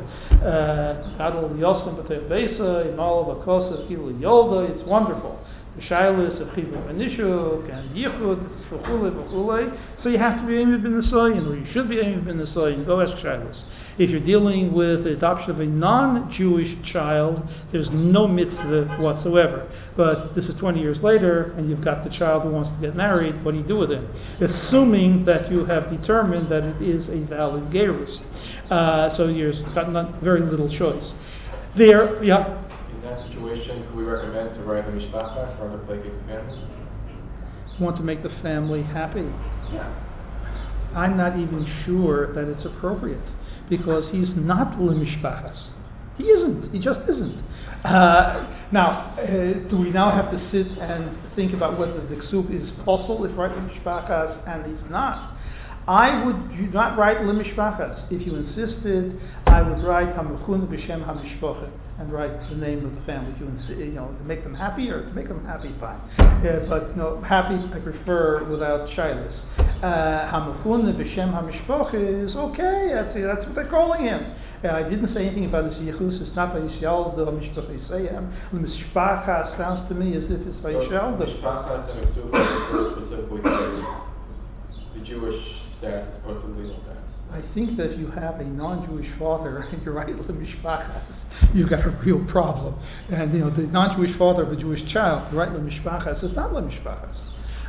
It's wonderful. The shaylas of chibuk and nishuk and yichud v'chulei. So you have to be aimed bin nesayin, or you should be aimed bin nesayin. Go ask shaylas. If you're dealing with the adoption of a non-Jewish child, there's no mitzvah whatsoever. But this is 20 years later, and you've got the child who wants to get married. What do you do with him? Assuming that you have determined that it is a valid gerus. So you've got very little choice. There, yeah. In that situation, could we recommend to write a mishpacha for the plague of the family? Want to make the family happy? Yeah. I'm not even sure that it's appropriate, because he's not lemishpachas. He isn't. He just isn't. Do we now have to sit and think about whether the ksub is possible if right lemishpachas and he's not? I would not write lemishpachas. If you insisted, I would write hamechun b'shem hamishpocha and write the name of the family. If you to make them happy or to make them happy, fine. But happy I prefer without shaylas. Hamechun b'shem hamishpocha is okay. That's what they're calling him. I didn't say anything about his yichus. It's not vayishal the mishpacha yisayim. Mishpacha sounds to me as if it's vayishal. Mishpachas and Ksubah specifically the Jewish status supposed to lead on that. I think that if you have a non-Jewish father and you write lemishpachas, you've got a real problem. And the non-Jewish father of a Jewish child, you write lemishpachas, it's not lemishpachas.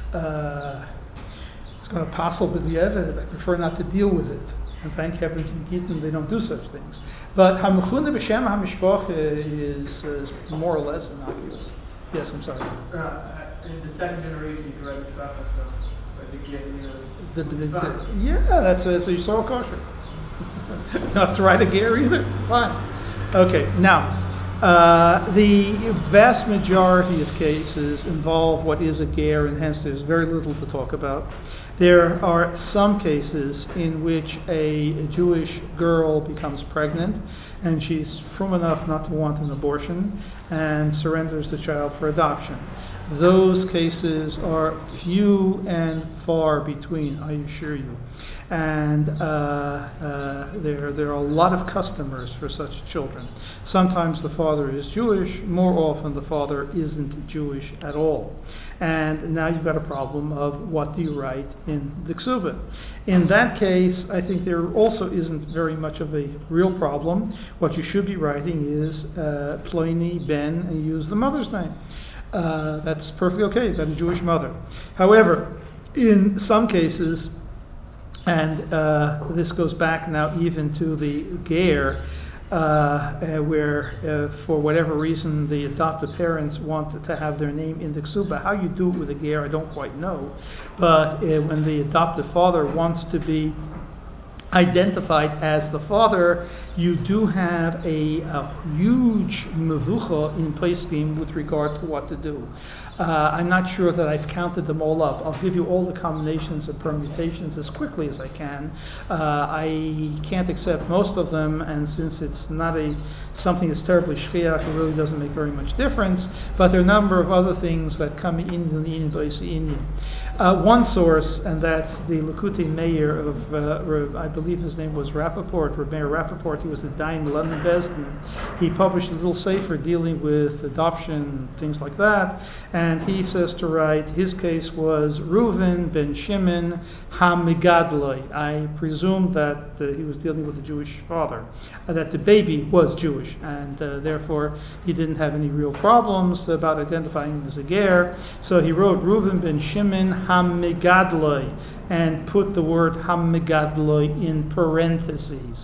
It's going to passel b'di'evet. I prefer not to deal with it. And thank heavens in Gittin they don't do such things. But hamechuna b'shem hamishpocha is more or less innocuous. Yes, I'm sorry. In the second generation, you can write mishpacha, so I think you that's a Yisrael kosher. You don't have to write a ger either. Fine. Okay. Now, the vast majority of cases involve what is a ger, and hence there's very little to talk about. There are some cases in which a Jewish girl becomes pregnant and she's frum enough not to want an abortion and surrenders the child for adoption. those cases are few and far between, I assure you. And there are a lot of customers for such children. Sometimes the father is Jewish, more often the father isn't Jewish at all. And now you've got a problem of what do you write in the ksuba. In that case, I think there also isn't very much of a real problem. What you should be writing is Pliny Ben, and use the mother's name. That's perfectly okay. You've got a Jewish mother. However, in some cases, and this goes back now even to the ger, where for whatever reason the adoptive parents want to have their name in the ksuba. How you do it with a ger, I don't quite know. But when the adoptive father wants to be identified as the father, you do have a huge mevucha in Poskim with regard to what to do. I'm not sure that I've counted them all up. I'll give you all the combinations and permutations as quickly as I can. I can't accept most of them, and since it's not something that's terribly shchiach, it really doesn't make very much difference. But there are a number of other things that come in the Inyan B'Osi Inyan. One source, and that's the Likutei Meir of, I believe his name was Rappaport, Reb Meir Rappaport. He was the Dayan London Bezdin. He published a little sefer dealing with adoption, things like that. And he says to write, his case was Reuven ben Shimon HaMegadloi. I presume that he was dealing with a Jewish father, that the baby was Jewish, and therefore he didn't have any real problems about identifying him as a ger. So he wrote Reuven ben Shimon HaMegadloi and put the word HaMegadloi in parentheses.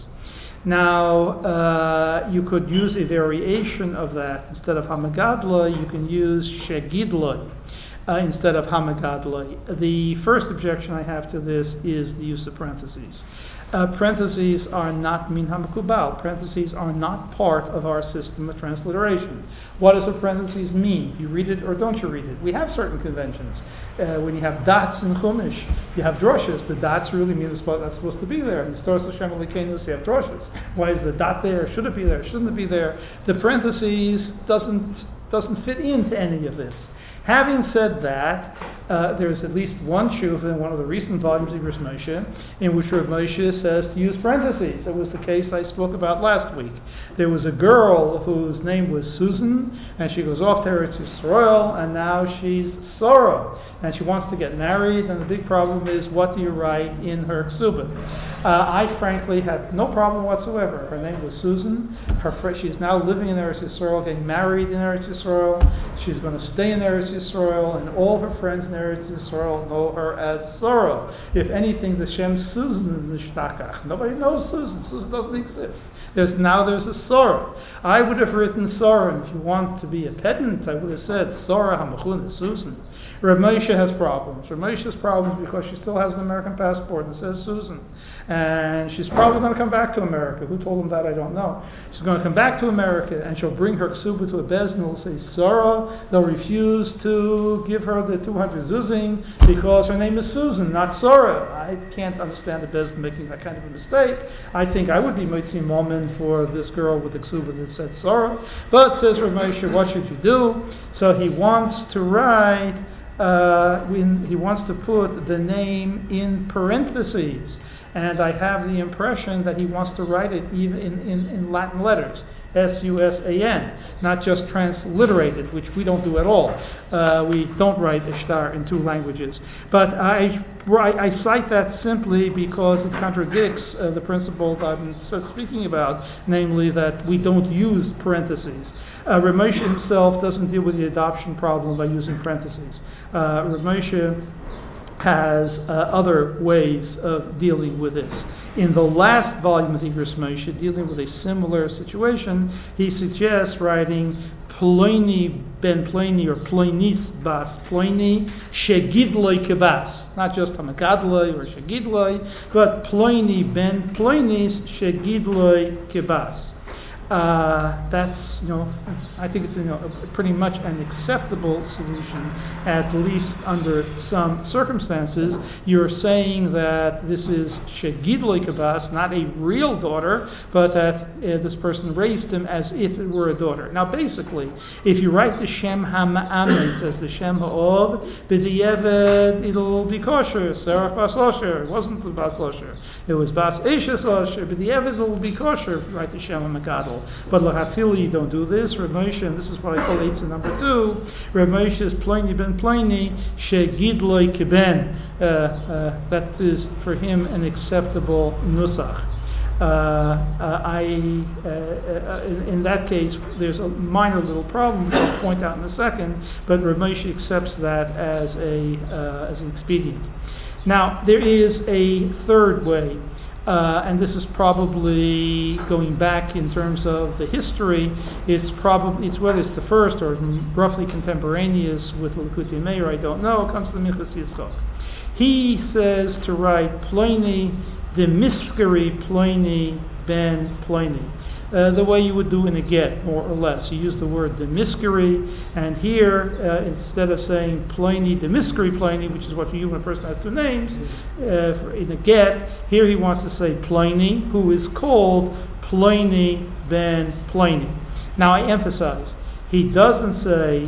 Now, you could use a variation of that. Instead of HaMegadloi, you can use Shegidloi instead of HaMegadloi. The first objection I have to this is the use of parentheses. Parentheses are not min hamakubal. Parentheses are not part of our system of transliteration. What does a parentheses mean? You read it or don't you read it? We have certain conventions. When you have dots in Chumash, you have droshes. The dots really mean that's supposed to be there. In Storos Hashem Elokeinu, you have droshes. Why is the dot there? Should it be there? Shouldn't it be there? The parentheses doesn't fit into any of this. Having said that, there's at least one shuv in one of the recent volumes of Rav Moshe, in which Rav Moshe says to use parentheses. It was the case I spoke about last week. There was a girl whose name was Susan, and she goes off to Eretz Yisrael, and now she's Sarah, and she wants to get married, and the big problem is, what do you write in her ksuba? I frankly had no problem whatsoever. Her name was Susan. She's now living in Eretz Yisrael, getting married in Eretz Yisrael. She's going to stay in Eretz Yisrael, and all her friends in Eretz Yisrael know her as Sarah. If anything, the Shem Susan is Nishtakach. Nobody knows Susan. Susan doesn't exist. There's a Sarah. I would have written Sarah, and if you want to be a pedant, I would have said Sarah Hamachun Susan. Rav Moshe has problems. Rav Moshe has problems because she still has an American passport that says Susan. And she's probably going to come back to America. Who told him that? I don't know. She's going to come back to America, and she'll bring her ksuba to a bezdin and will say Sarah. They'll refuse to give her the 200 zuzim because her name is Susan, not Sarah. I can't understand the bezdin making that kind of a mistake. I think I would be mitzi moment for this girl with the ksuba that said Sarah. But says Rav Moshe, what should you do? So he wants to write, he wants to put the name in parentheses. And I have the impression that he wants to write it even in Latin letters, S-U-S-A-N, not just transliterated, which we don't do at all. We don't write ishtar in two languages. But I cite that simply because it contradicts the principle that I'm speaking about, namely that we don't use parentheses. Rav Moshe himself doesn't deal with the adoption problem by using parentheses. Rav Moshe has other ways of dealing with this. In the last volume of the Rav Moshe, dealing with a similar situation, he suggests writing Ploni ben Ploni or Ploinis bas Ploni shegidloi kebas. Not just Hamagadloi or shegidloi, but Ploni ben Ploinis shegidloi kebas. That's, I think it's, pretty much an acceptable solution, at least under some circumstances. You're saying that this is shegidloi kabas, not a real daughter, but that this person raised him as if it were a daughter. Now, basically, if you write the Shem HaMa'amet as the Shem Ha'ov, b'di'eved, it'll be kosher. Serach Bas Losher. It wasn't the Bas Losher. It was Bas Eshes Losher. B'di'eved, it'll be kosher if you write the Shem HaMakadol. But L'Hatili, you don't do this. Rav Moshe, and this is what I call Eitzah number 2, Rav Moshe is Pliny ben Pliny, Shegidloi Keben. That is, for him, an acceptable nusach. In that case, there's a minor little problem, which I'll point out in a second, but Rav Moshe accepts that as an expedient. Now, there is a third way, and this is probably going back in terms of the history. It's whether it's the first or roughly contemporaneous with Likutei Meir, I don't know. It comes to the Minchas Yitzchak. He says to write Pliny, the Miskeri Pliny ben Pliny. The way you would do in a get, more or less. You use the word the Miskeri, and here, instead of saying Pliny, the Miskeri Pliny, which is what you use when a person has two names, in a get, here he wants to say Pliny, who is called Pliny ben Pliny. Now I emphasize, he doesn't say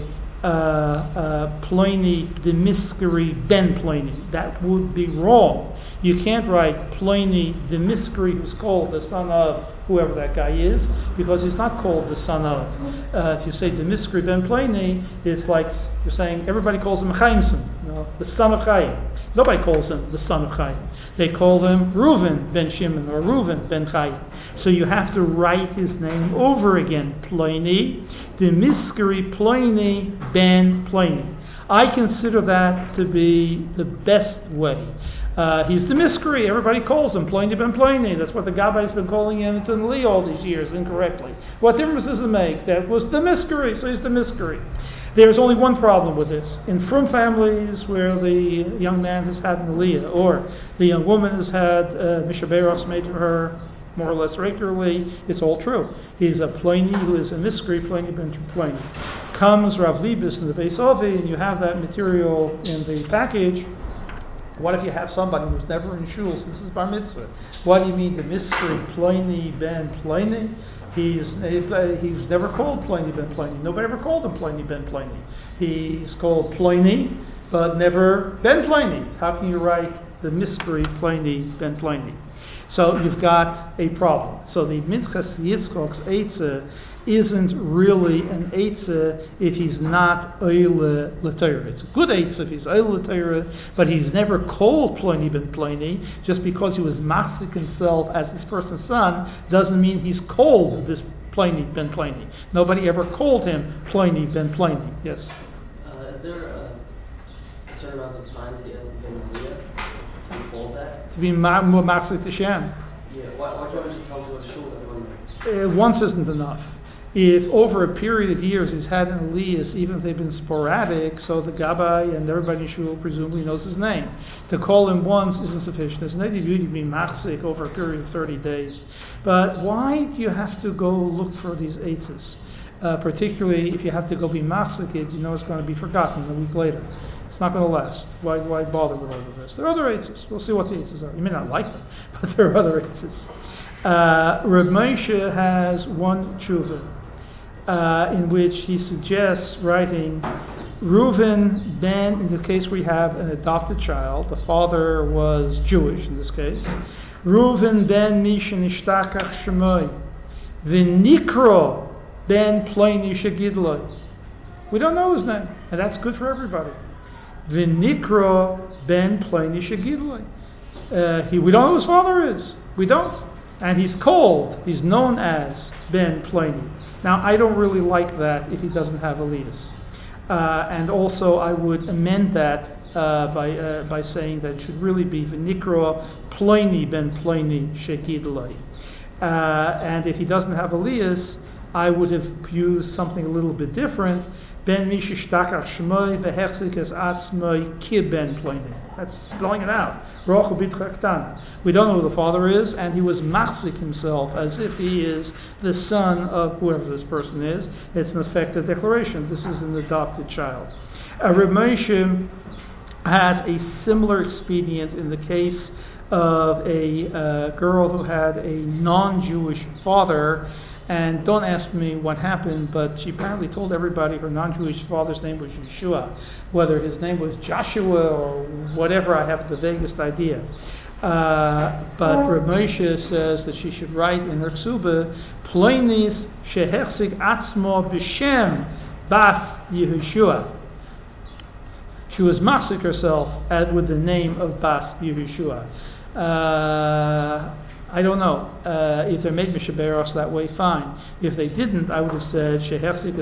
Pliny, the Miskeri ben Pliny. That would be wrong. You can't write Pliny, the Miskeri, who's called the son of whoever that guy is, because he's not called the son of. If you say the Miskeri ben Pliny, it's like you're saying everybody calls him Chaimson, the son of Chaim. Nobody calls him the son of Chaim. They call him Reuven ben Shimon or Reuven ben Chaim. So you have to write his name over again, Pliny, the Miskeri Pliny ben Pliny. I consider that to be the best way. He's the Miskeri. Everybody calls him Pliny ben Pliny. That's what the Gabbai has been calling him to Li all these years incorrectly. What difference does it make? That was the Miskeri, so he's the Miskeri. There's only one problem with this. In frum families where the young man has had an aliyah, or the young woman has had mishaberos made to her more or less regularly, it's all true. He's a Pliny who is a Miskeri, Pliny ben Pliny. Comes Rav Libis in the Beis Ovi, and you have that material in the package. What if you have somebody who's never in shul since his bar mitzvah? What do you mean the Miskeri Pliny ben Pliny? He's never called Pliny ben Pliny. Nobody ever called him Pliny ben Pliny. He's called Pliny, but never ben Pliny. How can you write the Miskeri Pliny ben Pliny? So you've got a problem. So the Minchas Yitzchak's Eitzah isn't really an Eitzah if he's not Oile L'Torah. It's a good Eitzah if he's Oile L'Torah, but he's never called Pliny ben Pliny. Just because he was Masik himself as this person's son doesn't mean he's called this Pliny ben Pliny. Nobody ever called him Pliny ben Pliny. Yes? Is there a certain amount of time that he hasn't been Aliyah to be called that? To be Masik to Shem. Yeah, why can't we just tell him to go to shul everyone? Once isn't enough. If over a period of years he's had an aliyahs, even if they've been sporadic, so the Gabbai and everybody in shul presumably knows his name. To call him once isn't sufficient. There's no need to be machzik over a period of 30 days. But why do you have to go look for these eitzes? Particularly if you have to go be machzik it, you know it's going to be forgotten a week later. It's not going to last. Why bother with all of this? There are other eitzes. We'll see what the eitzes are. You may not like them, but there are other eitzes. Rav Moshe has one tshuva. In which he suggests writing Reuven ben, in the case we have an adopted child, the father was Jewish in this case, Reuven ben Misha Nishtakach Shemoi, V'nikro ben Pliny Shegidloi. We don't know his name, and that's good for everybody. V'nikro ben Pliny Shegidloi. We don't know who his father is. We don't. And he's known as ben Pliny. Now, I don't really like that if he doesn't have aliyahs. And also, I would amend that by saying that it should really be V'nikro Pliny ben Pliny Shegidloi. And if he doesn't have aliyahs, I would have used something a little bit different. Ben Mishishtakach Shmoi Vehechzik Es Atzmoi Ki Ben Ploni. That's spelling it out. Rochu B'Tchaktana. We don't know who the father is, and he was machzik himself as if he is the son of whoever this person is. It's an effective declaration. This is an adopted child. Reb Moshe has a similar expedient in the case of a girl who had a non-Jewish father. And don't ask me what happened, but she apparently told everybody her non-Jewish father's name was Yeshua. Whether his name was Joshua or whatever, I have the vaguest idea. But Reb Moshe says that she should write in her ksuba, Ploinis shehechsig atzmo b'shem bas Yehoshua. She was machzik herself with the name of Bas Yehoshua. I don't know. If they made Mishaberos that way, fine. If they didn't, I would have said Shehechsik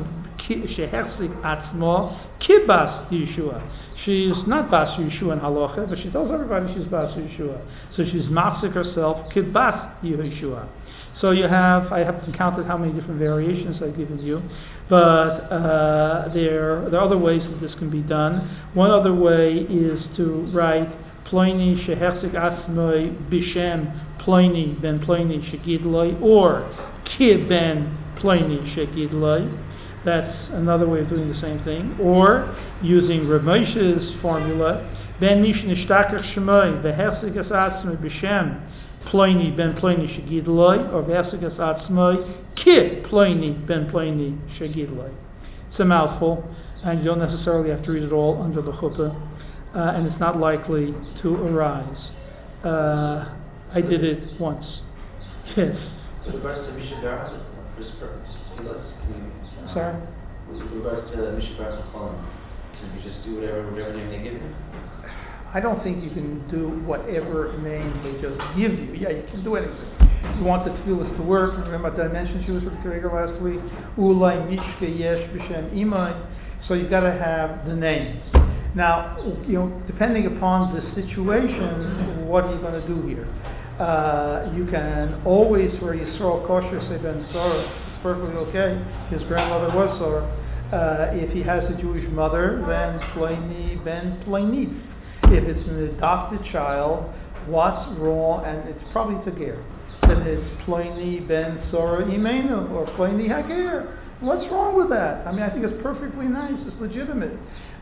Atzmo Kibas Yeshua. She's not Bas Yeshua in Halacha, but she tells everybody she's Bas Yeshua. So she's machzik herself Kibas Yeshua. So you have, I haven't counted how many different variations I've given you, but there are other ways that this can be done. One other way is to write Ploni Shehechsik Atzmoi Bishem Ploni Ben Ploni Shegidloi, or Ki Ben Ploni Shegidloi. That's another way of doing the same thing. Or using Reb Moshe's formula, Ben Mish Nishtachach Shemoi Vehechsik Atzmoi Bishem Ploni Ben Ploni Shegidloi, or Vehechsik Atzmoi Ki Ploni Ben Ploni Shegidloi. It's a mouthful, and you don't necessarily have to read it all under the chuppah. And it's not likely to arise. I did it once. Yes. With regards to Mishaberos, first purpose, Sorry? With regards to Mishaberos Cholim, can you just do whatever name they give you? I don't think you can do whatever name they just give you. Yeah, you can do anything. You want the tefillas to work. Remember I mentioned she was with the Kreger last week. Ulay Mishke Yesh B'Shem Imai. So you've got to have the names. Now, depending upon the situation, what are you going to do here? You can always, for Yisrael kosher, say Ben Sora. It's perfectly okay. His grandmother was Sora. If he has a Jewish mother, then Ploni Ben Plonit. If it's an adopted child, what's wrong? And it's probably Tager. Then it's Ploni Ben Sora Imenu, or Ploni Hager. What's wrong with that? I mean, I think it's perfectly nice. It's legitimate.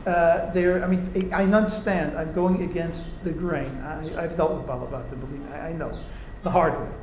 I understand. I'm going against the grain. I've dealt with Balabat, believe me. I know the hard way.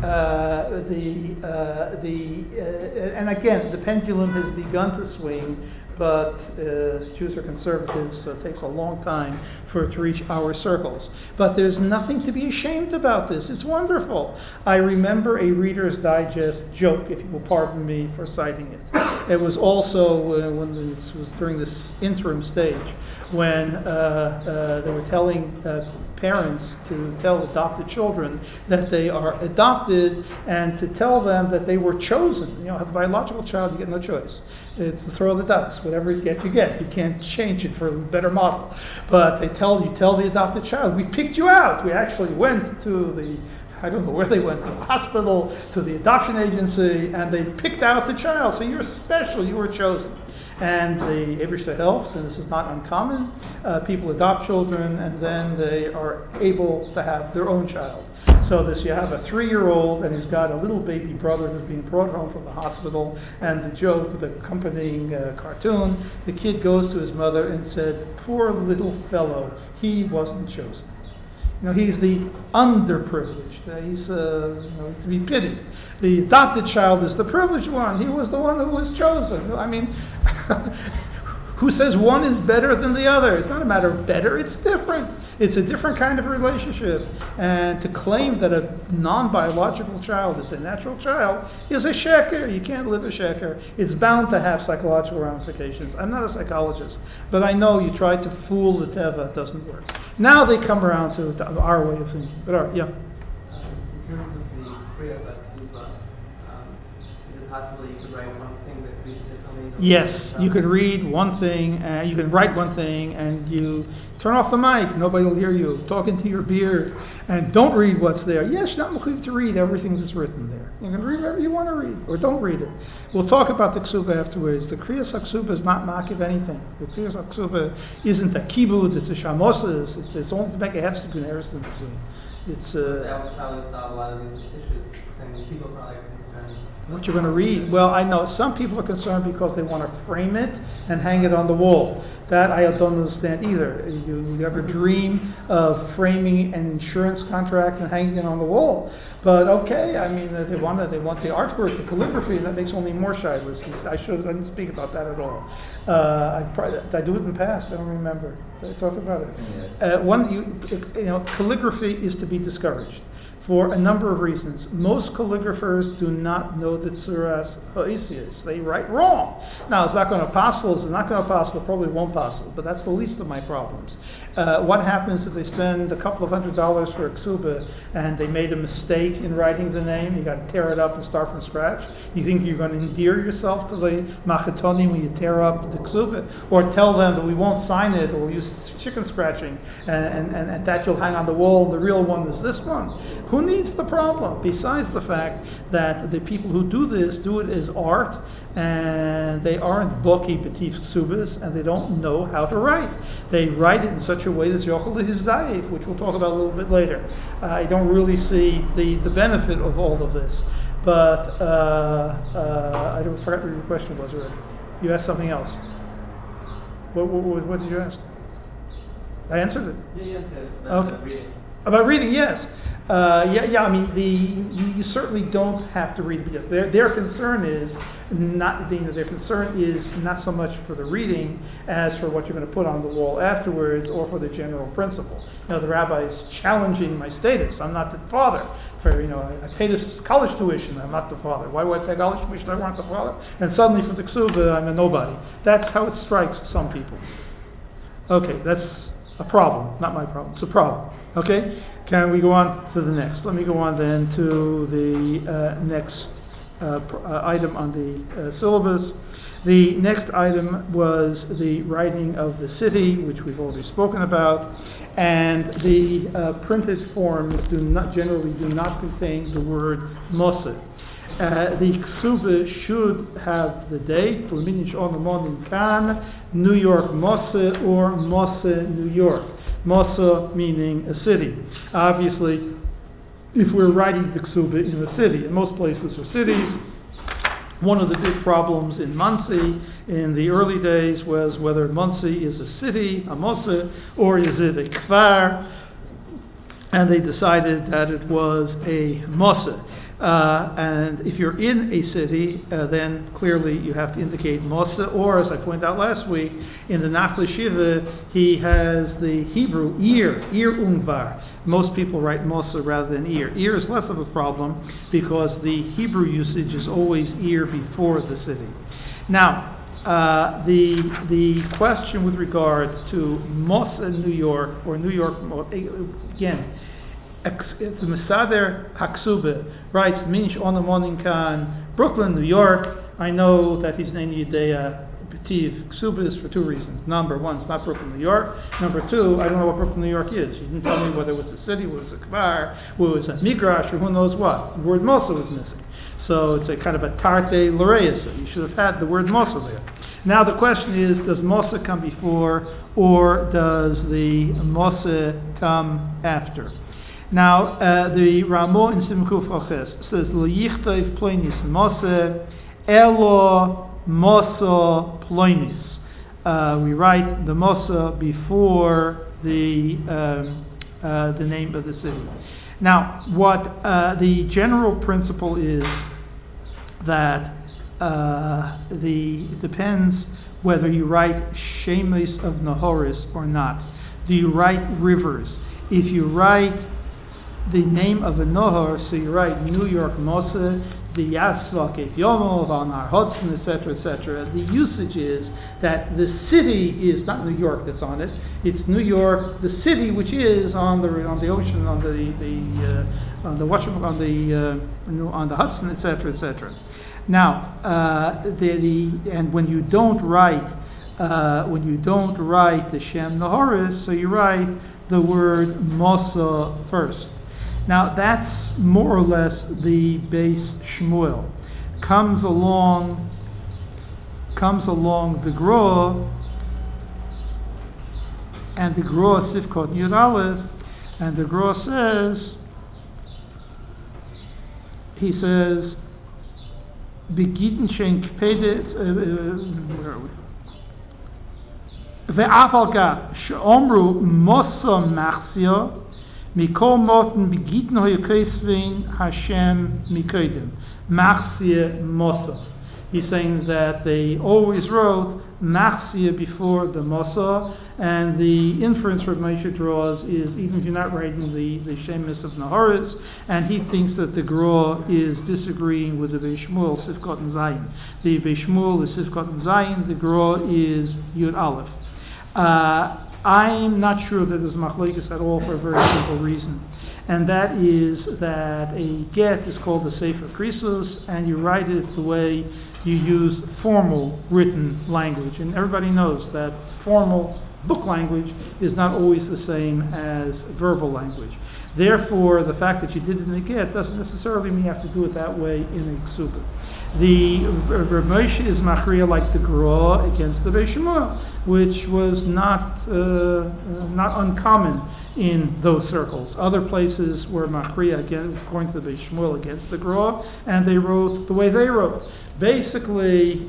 And again, the pendulum has begun to swing, but Jews are conservatives, so it takes a long time for it to reach our circles. But there's nothing to be ashamed about this. It's wonderful. I remember a Reader's Digest joke, if you will pardon me for citing it. It was also when this was during this interim stage, when they were telling parents to tell adopted children that they are adopted, and to tell them that they were chosen. Have a biological child, you get no choice. It's the throw of the dice. Whatever you get, you get. You can't change it for a better model. But they tell the adopted child, we picked you out. We actually went to I don't know where they went, to the hospital, to the adoption agency, and they picked out the child. So you're special, you were chosen. And the Eibishter helps, and this is not uncommon. People adopt children, and then they are able to have their own child. So you have a 3-year-old, and he's got a little baby brother who's being brought home from the hospital, and the joke, the accompanying cartoon, the kid goes to his mother and said, poor little fellow, he wasn't chosen. He's the underprivileged. He's to be pitied. The adopted child is the privileged one. He was the one who was chosen. I mean, who says one is better than the other? It's not a matter of better, it's different. It's a different kind of relationship. And to claim that a non-biological child is a natural child is a sheker. You can't live a sheker. It's bound to have psychological ramifications. I'm not a psychologist, but I know you try to fool the teva, it doesn't work. Now they come around to our way of thinking. But yeah. In terms of the Kriya Batsuba, is it possible that you could write one thing that reads differently? Yes, you could read one thing, you can write one thing, and you turn off the mic, nobody will hear you, talk into your beard, and don't read what's there. Yes, you're not mechuyev to read everything that's written there. You can read whatever you want to read, or don't read it. We'll talk about the ksuba afterwards. The kriyas haksuba is not makiv anything. The kriyas haksuba isn't a kibud, it's a shamosas, it's only to make a hefsek in Harrison. It's That would probably solve a lot of these issues, and people probably are concerned. what you're going to read. Well, I know some people are concerned because they want to frame it and hang it on the wall. That I don't understand either. You ever dream of framing an insurance contract and hanging it on the wall? But okay, I mean, they want the artwork, the calligraphy, and that makes only more shilas. I didn't speak about that at all. I do it in the past. I don't remember. Did I talk about it? Yeah. Calligraphy is to be discouraged for a number of reasons. Most calligraphers do not know the tzuras ha'isius. They write wrong. Now, it's not going to possible. It's not going to possible. Probably won't possible. But that's the least of my problems. What happens if they spend a couple of $100 for a ksuba and they made a mistake in writing the name? You got to tear it up and start from scratch. You think you're going to endear yourself to the machatoni when you tear up the ksuba, or tell them that we won't sign it, or we'll use chicken scratching, and that you'll hang on the wall. The real one is this one. Who needs the problem? Besides the fact that the people who do this do it as art, and they aren't boki petit ksubas, and they don't know how to write. They write it in such a way that's yochel hizdaif, which we'll talk about a little bit later. I don't really see the benefit of all of this. But I forgot what your question was already. You asked something else. What did you ask? I answered it. Yeah, you answered it. Okay. Reading. About reading, yes. I mean, you certainly don't have to read it, because their concern is not so much for the reading as for what you're going to put on the wall afterwards, or for the general principle. The rabbi is challenging my status. I'm not the father. I pay this college tuition. I'm not the father. Why would I pay college tuition? I weren't the father. And suddenly for the ksuba, I'm a nobody. That's how it strikes some people. Okay, that's a problem. Not my problem. It's a problem. Okay. Can we go on to the next? Let me go on then to the next item on the syllabus. The next item was the writing of the city, which we've already spoken about, and the printed forms generally do not contain the word Moshe. The ksuba should have the date, Leminish on the morning Kan, New York Moshe, or Moshe, New York. Mosa meaning a city. Obviously, if we're writing the ksuba in a city, and most places are cities, one of the big problems in Monsey in the early days was whether Monsey is a city, a Mosa, or is it a kvar, and they decided that it was a Mosa. And if you're in a city, then clearly you have to indicate Mosa, or as I pointed out last week, in the Nachla Shiva, he has the Hebrew Ir Ungvar. Most people write Mosa rather than Ir. Ir is less of a problem because the Hebrew usage is always Ir before the city. Now, the question with regard to Mosa, New York, or New York, again, the Mesader Haksuba writes Minish on the morning Kan, Brooklyn, New York. I know that he's named Yudea B'tiv Ksubas for two reasons. Number one, it's not Brooklyn, New York. Number two, I don't know what Brooklyn, New York is. You didn't tell me whether it was a city, whether it was a kvar, whether it was a migrash, or who knows what. The word Mosa was missing. So it's a kind of a tarte l'reisa. You should have had the word Mosa there. Now the question is, does Mosa come before, or does the Mosa come after? Now, the Ramo in Simkuf Oches says, L'yichtayv ploinis Mose, Elo Mosa ploinis. We write the Mosa before the name of the city. Now, what the general principle is that it depends whether you write Shemes of Nahoris or not. Do you write rivers? If you write the name of a Nohor, so you write New York Mosa, the Yasvak Ef Yomov, Anar Hudson, etc., etc. The usage is that the city is not New York that's on it. It's New York, the city, which is on the ocean, on on the Hudson, etc., etc. Now, and when you don't write the Shem Nahoris, so you write the word Mosa first. Now that's more or less the base Shmuel. Comes along the Gra, and the Gra Sifkot Yud Aleph, and the Gra says, Begitten Shen Kpedet, where are we? Ve'afalga she'omru Mosa Machsia Mikol Moten Begitten Hoyekesvein Hashem Mikodim Machsia Mosa. He's saying that they always wrote Machsia before the Mosa, and the inference Rav Moshe draws is even if you're not writing the Shemus of Naharis, and he thinks that the Gra is disagreeing with the Beishmuel Sifkot and Zayin. The Beishmuel is Sifkot and Zayin, the Gra is Yud Aleph. I'm not sure that there's machlokes at all for a very simple reason, and that is that a get is called the Sefer Krisus, and you write it the way you use formal written language, and everybody knows that formal book language is not always the same as verbal language. Therefore, the fact that you did it in a get doesn't necessarily mean you have to do it that way in a ksuba. The Rav Moshe is machriya like the Gra against the Beis Shmuel, which was not uncommon in those circles. Other places were machriya again, according to the Beis Shmuel, against the Gra, and they wrote the way they wrote. Basically,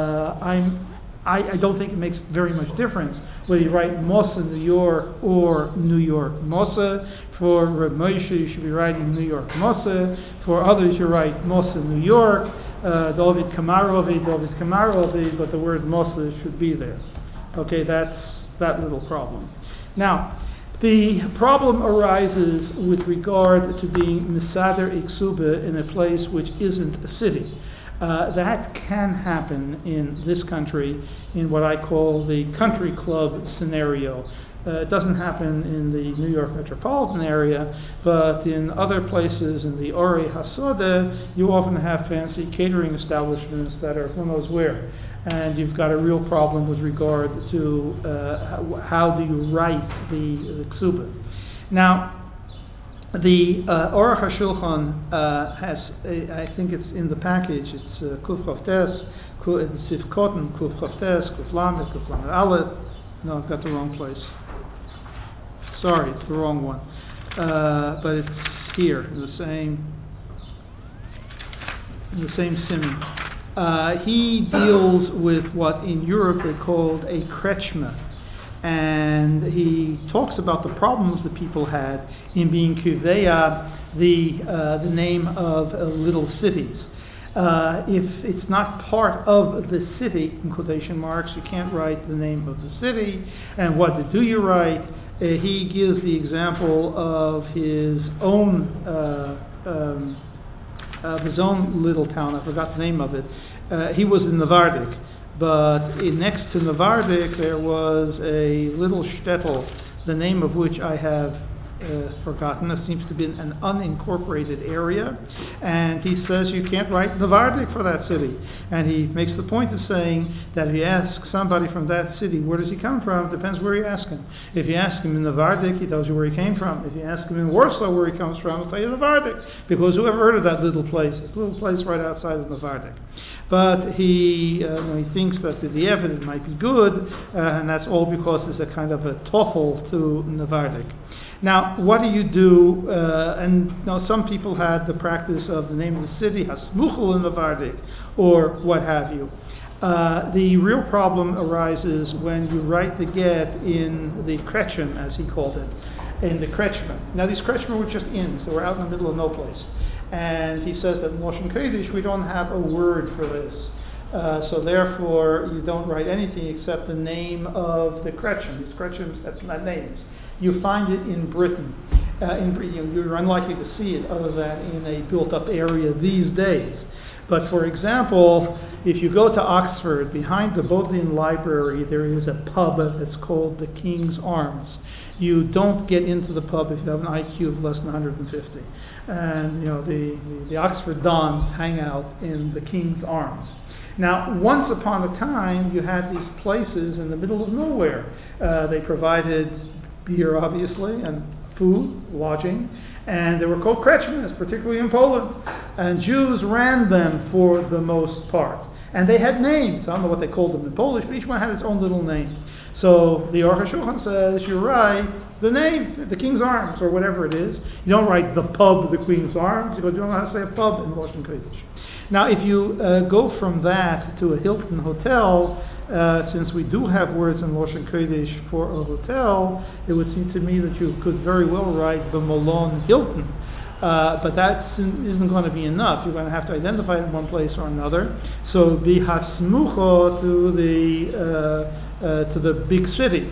I don't think it makes very much difference whether you write Mosa New York or New York Mosa. For Rav Moshe, you should be writing New York Mosa. For others, you write Mosa New York, David Kamarovi, but the word Mosa should be there. Okay, that's that little problem. Now, the problem arises with regard to being Misader Iksuba in a place which isn't a city. That can happen in this country in what I call the country club scenario. It doesn't happen in the New York metropolitan area, but in other places in the Ori Hasoda, you often have fancy catering establishments that are who knows where. And you've got a real problem with regard to how do you write the ksuba. Now, the Aruch HaShulchan has, I think it's in the package, it's Kuf Chavtes, Sif Kotten, Kuf Chavtes, Kuf Lamed, Kuf Lamed Aleph. No, I've got the wrong place. Sorry, it's the wrong one. But it's here, in the same siman. He deals with what in Europe they called a kretschma. And he talks about the problems that people had in being kuveya, the name of little cities. If it's not part of the city, in quotation marks, you can't write the name of the city. And what do you write? He gives the example of his own little town. I forgot the name of it. He was in Navardik. But next to Navardik there was a little shtetl, the name of which I have forgotten. It seems to be an unincorporated area. And he says you can't write Navardik for that city. And he makes the point of saying that if you ask somebody from that city, where does he come from? It depends where you ask him. If you ask him in Navardik, he tells you where he came from. If you ask him in Warsaw where he comes from, he'll tell you Navardik. Because whoever heard of that little place? It's a little place right outside of Navardik. But he thinks that the evidence might be good, and that's all because it's a kind of a toffel to Navardik. Now, what do you do? Some people had the practice of the name of the city, Hasmuchel in Navardik, or what have you. The real problem arises when you write the get in the kretschm, as he called it, in the kretschma. Now, these kretschma were just inns; they were out in the middle of no place. And he says that in Lashon Kodesh we don't have a word for this. So therefore, you don't write anything except the name of the kretschm. These kretschms, that's not names. You find it in Britain. You're unlikely to see it other than in a built-up area these days. But for example, if you go to Oxford, behind the Bodleian Library, there is a pub that's called the King's Arms. You don't get into the pub if you have an IQ of less than 150. And the Oxford Dons hang out in the King's Arms. Now, once upon a time, you had these places in the middle of nowhere. They provided beer, obviously, and food, lodging, and they were called Kretschmers, particularly in Poland. And Jews ran them for the most part. And they had names. I don't know what they called them in Polish, but each one had its own little name. So the Aruch HaShulchan says, you write the name, the King's Arms, or whatever it is. You don't write the pub, the Queen's Arms, because you don't know how to say a pub in Lashon Kodesh. Now, if you go from that to a Hilton hotel, since we do have words in Lashon Kodesh for a hotel, it would seem to me that you could very well write the Malon Hilton. But that isn't going to be enough. You're going to have to identify it in one place or another. So bihasmucho to the big city.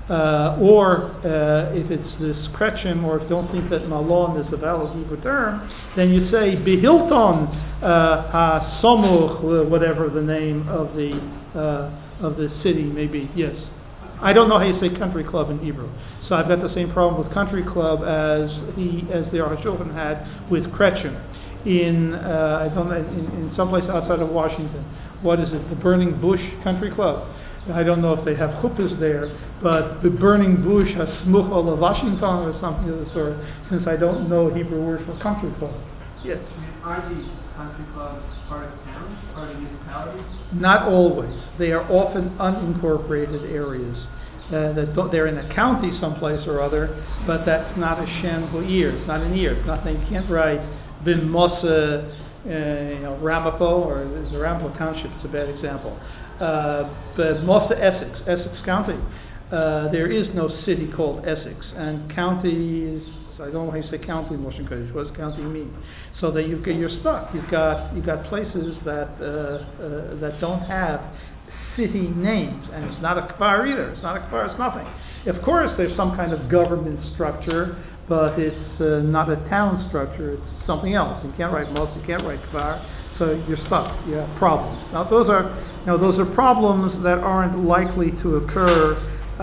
Or if it's this Kretschm, or if you don't think that Malon is a valid Hebrew term, then you say Behilton HaSomuch, whatever the name of the city may be. Yes. I don't know how you say country club in Hebrew. So I've got the same problem with country club as the Aruch HaShulchan had with Kretschm. In someplace outside of Washington. What is it? The Burning Bush Country Club. I don't know if they have chuppahs there, but the Burning Bush has smucha of Washington or something of the sort, since I don't know Hebrew word for country club. Yes? Aren't these country clubs part of towns, part of municipalities? Not always. They are often unincorporated areas. They're in a county someplace or other, but that's not a Shem Ha'ir. It's not an ear. It's nothing. You can't write Bin Mosa, Ramapo, or there's a Ramapo Township. It's a bad example. But Mosa, Essex County. There is no city called Essex, and county is, I don't know how you say county in Lashon Kodesh. What does county mean? So that you're stuck. You've got places that don't have city names, and it's not a kfar either. It's not a kfar. It's nothing. Of course, there's some kind of government structure, but it's not a town structure. It's something else. You can't write most. You can't write kfar. So you're stuck. You have problems. Now those are problems that aren't likely to occur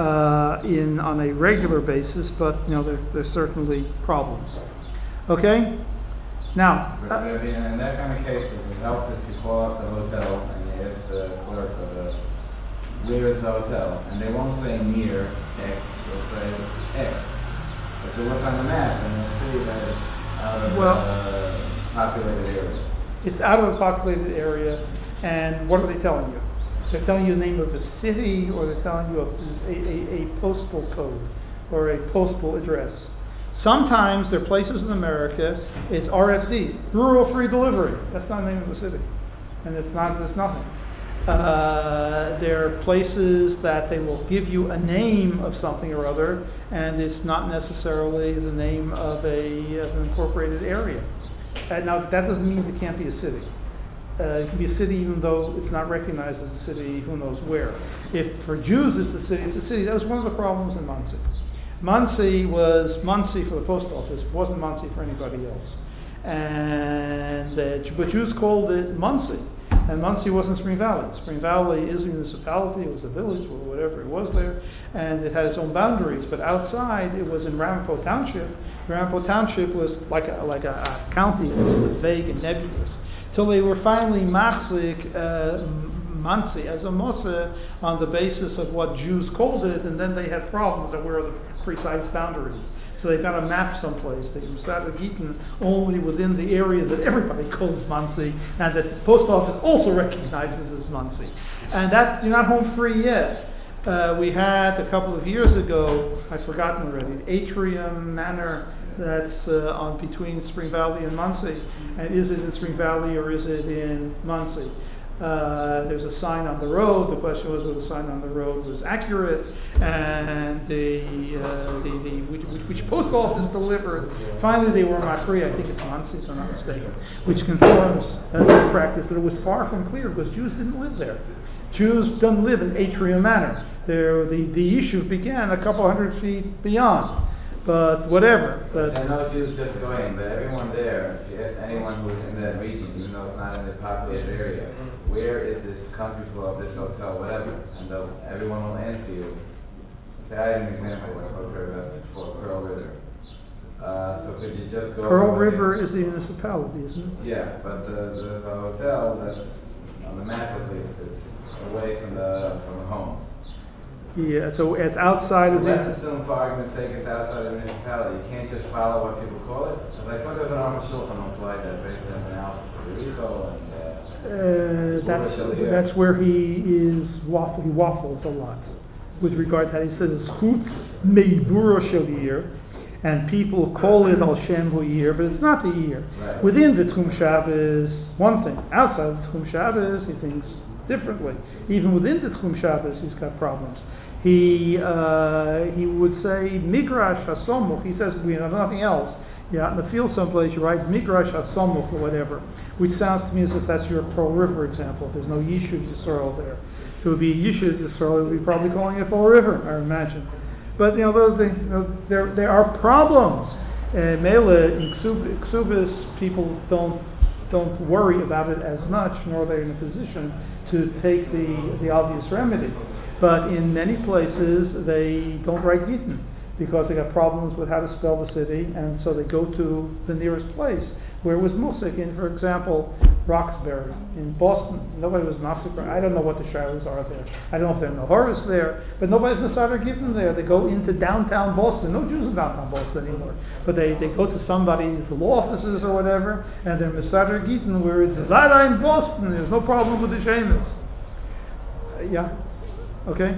on a regular basis, but they're certainly problems. Okay. Now. In that kind of case, it would help if you call up the hotel and you ask the clerk where is the hotel, and they won't say near X, they'll say X. But you look on the map and you'll see that it's out of a populated area. It's out of a populated area, and what are they telling you? They're telling you the name of the city, or they're telling you a postal code or a postal address. Sometimes there are places in America, it's RFD, Rural Free Delivery. That's not the name of the city, and it's nothing. There are places that they will give you a name of something or other, and it's not necessarily the name of an incorporated area. Now, that doesn't mean it can't be a city. It can be a city even though it's not recognized as a city, who knows where. If for Jews it's a city. That was one of the problems in Monsey. Monsey was Monsey for the post office. It wasn't Monsey for anybody else. But Jews called it Monsey. And Monsey wasn't Spring Valley. Spring Valley is a municipality. It was a village or whatever it was there. And it had its own boundaries. But outside, it was in Ramapo Township. Ramapo Township was like a county. It was vague and nebulous. Till they were finally machzik Monsey as a Mosa on the basis of what Jews called it, and then they had problems of where the precise boundaries. So they got a map someplace. They started eating only within the area that everybody calls Monsey, and that the post office also recognizes as Monsey. And that you're not home free yet. We had a couple of years ago, I've forgotten already, Atrium Manor. That's on between Spring Valley and Monsey. And is it in Spring Valley or is it in Monsey? There's a sign on the road. The question was whether the sign on the road was accurate, and which post office delivered. Finally, they were machri. I think it's Monsey, if I'm not mistaken, which confirms the practice that it was far from clear because Jews didn't live there. Jews don't live in Atrium Manor. The issue began a couple hundred feet beyond. but whatever. But I know Jews just going, but everyone there, if you ask anyone who's in that region, even though it's not in the populated area, where is this country club, this hotel, whatever, and everyone will answer you. Say, I had an example, I spoke to her about before, Pearl River. So could you just go... Pearl River is the municipality, isn't it? Yeah, but the hotel that's on the map at least is away from the home. Yeah, so it's outside of Let's the... assume for argument's sake it's outside of the municipality. You can't just follow what people call it. So I thought there was an Arma Shulchan on slide that based on analysis of Rico and that's where he waffles a lot with regard to that. He says Chutz Meiburo Shel Yir, and people call it Al Shem Hu Yir, but it's not the year. Right. Within the Tchum Shabbos, one thing. Outside of the Tchum Shabbos, he thinks differently. Even within the Tchum Shabbos, he's got problems. He would say Migrash Hasomuch. He says we have nothing else. You're out in the field someplace, you write Migrash Hasomuch or whatever, which sounds to me as if that's your Pearl River example. There's no Yishuv Yisrael there. If it would be Yishuv Yisrael, it would be probably calling it Pearl River, I imagine. But those things, there are problems. Mele in Ksubis, people don't worry about it as much, nor are they in a position to take the obvious remedy. But in many places, they don't write Gittin because they got problems with how to spell the city, and so they go to the nearest place. Where was Musik in, for example, Roxbury in Boston? Nobody was Massacre. I don't know what the shilas are there. I don't know if there are no horrors there, but nobody's Masada Gittin there. They go into downtown Boston. No Jews in downtown Boston anymore. But they go to somebody's law offices or whatever, and they're Masada Gittin where it's Zara in Boston. There's no problem with the Shemus. Yeah. Okay?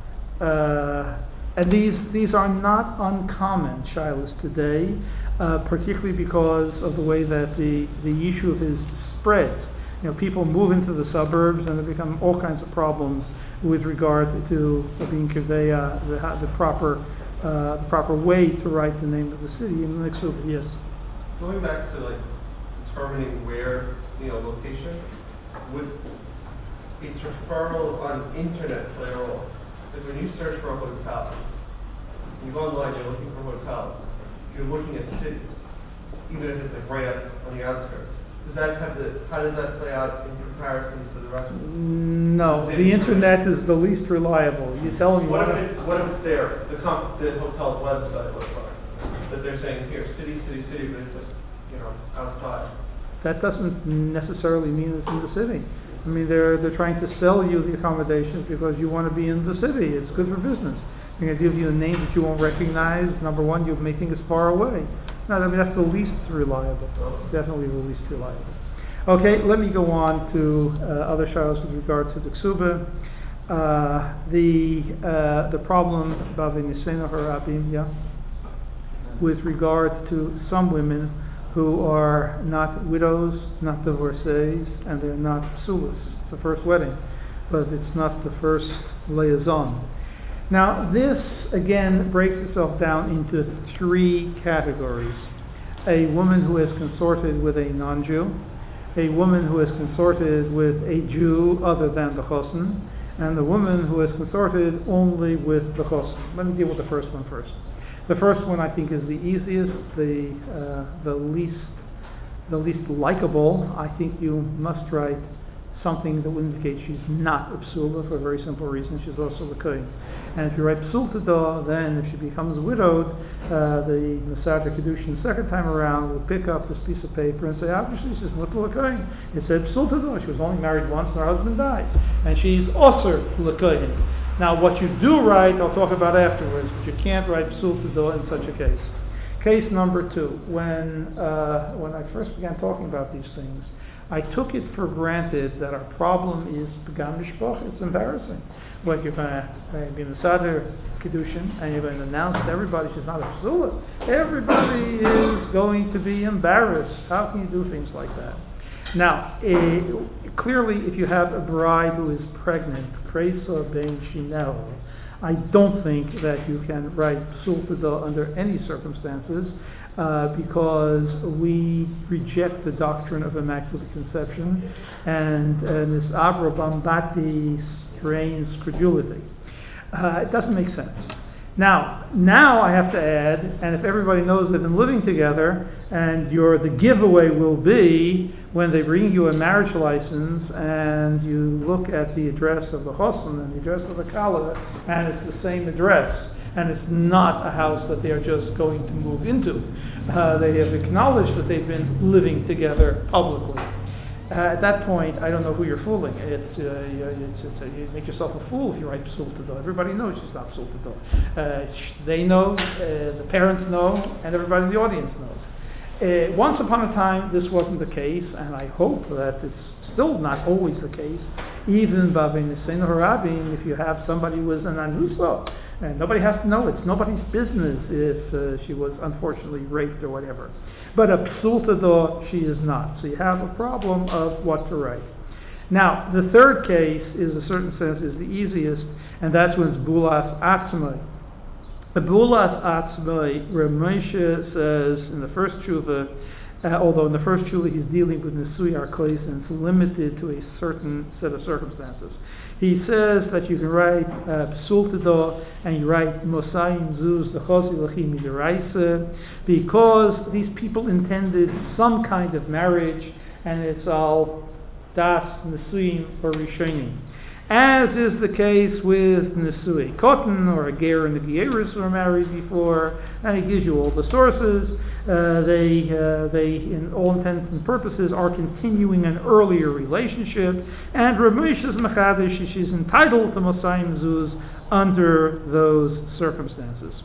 And these are not uncommon shilas today, particularly because of the way that the yishuv is spread. People move into the suburbs and there become all kinds of problems with regard to being kiveya, the proper way to write the name of the city in the Nixub. Yes. Going back to determining where location, would its referral on internet play a role? Because when you search for a hotel, you go online, you're looking for hotels, you're looking at cities, even if it's right up on the outskirts. How does that play out in comparison to the rest of it? No, the internet is the least reliable. You tell me what if it's there, the hotel's website looks like, that they're saying here, city, but it's outside. That doesn't necessarily mean it's in the city. I mean, they're trying to sell you the accommodations because you want to be in the city. It's good for business. They're going to give you a name that you won't recognize. Number one, you may think it's far away. No, I mean, that's the least reliable. Definitely the least reliable. Okay, let me go on to other shilas with regard to the ksuba. The problem about V'nisena harabim, yeah, with regard to some women who are not widows, not divorcees, and they're not psulas. It's the first wedding, but it's not the first liaison. Now, this, again, breaks itself down into three categories. A woman who has consorted with a non-Jew, a woman who has consorted with a Jew other than the chosen, and the woman who has consorted only with the chosen. Let me deal with the first one first. The first one I think is the easiest, the least likable. I think you must write something that would indicate she's not a psula for a very simple reason. She's also the kohen. And if you write psul tada, then if she becomes widowed, the Masada Kedushin the second time around will pick up this piece of paper and say, obviously she's mutal l'kohen. It said psul tada. She was only married once and her husband died, and she's osir l'kohen. Now, what you do write, I'll talk about afterwards, but you can't write psul tada in such a case. Case number two, when I first began talking about these things, I took it for granted that our problem is Pagam Mishpach. It's embarrassing. What you're going to be in the Sadr Kedushin and you're going to announce to everybody she's not a psula. Everybody is going to be embarrassed. How can you do things like that? Now, clearly, if you have a bride who is pregnant, Kreisa ben Shinel, I don't think that you can write psul tada under any circumstances. Because we reject the doctrine of Immaculate Conception, and this Avra Bambati strains credulity. It doesn't make sense. Now I have to add, and if everybody knows they've been living together, and the giveaway will be when they bring you a marriage license, and you look at the address of the Chosn and the address of the Kala, and it's the same address, and it's not a house that they are just going to move into. They have acknowledged that they've been living together publicly. At that point, I don't know who you're fooling. You make yourself a fool if you write Psul Tador. Everybody knows she's not Psul Tador. They know, the parents know, and everybody in the audience knows. Once upon a time, this wasn't the case, and I hope that it's still not always the case. Even if you have somebody who is an anusa, and nobody has to know, it's nobody's business if she was unfortunately raped or whatever. But a Psul Tador, she is not. So you have a problem of what to write. Now, the third case is, in a certain sense, is the easiest, and that's when it's Bulas Atzmai. The Bulas Atzmai, Reb Moshe says in the first tshuva, although in the first tshuva he's dealing with Nisui Arkois, and it's limited to a certain set of circumstances. He says that you can write Psul Tador and you write Mosayim Zuz Dechosi Lachim Midaraisa, because these people intended some kind of marriage, and it's all Das Nisuim or Rishonim. As is the case with Nisui Kotten, or a Ger and the Gieris were married before, and he gives you all the sources. They, in all intents and purposes, are continuing an earlier relationship, and Reb Moshe's Mechadish, she's entitled to Mosayim Zuz under those circumstances.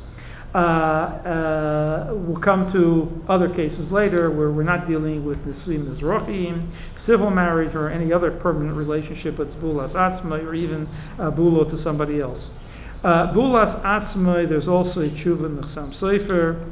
We'll come to other cases later where we're not dealing with Nisuim Mizrachim, civil marriage, or any other permanent relationship with Bulas Atzmai, or even Bulo to somebody else. Bulas Atzmai, there's also a tshuva in the Chassam Sofer,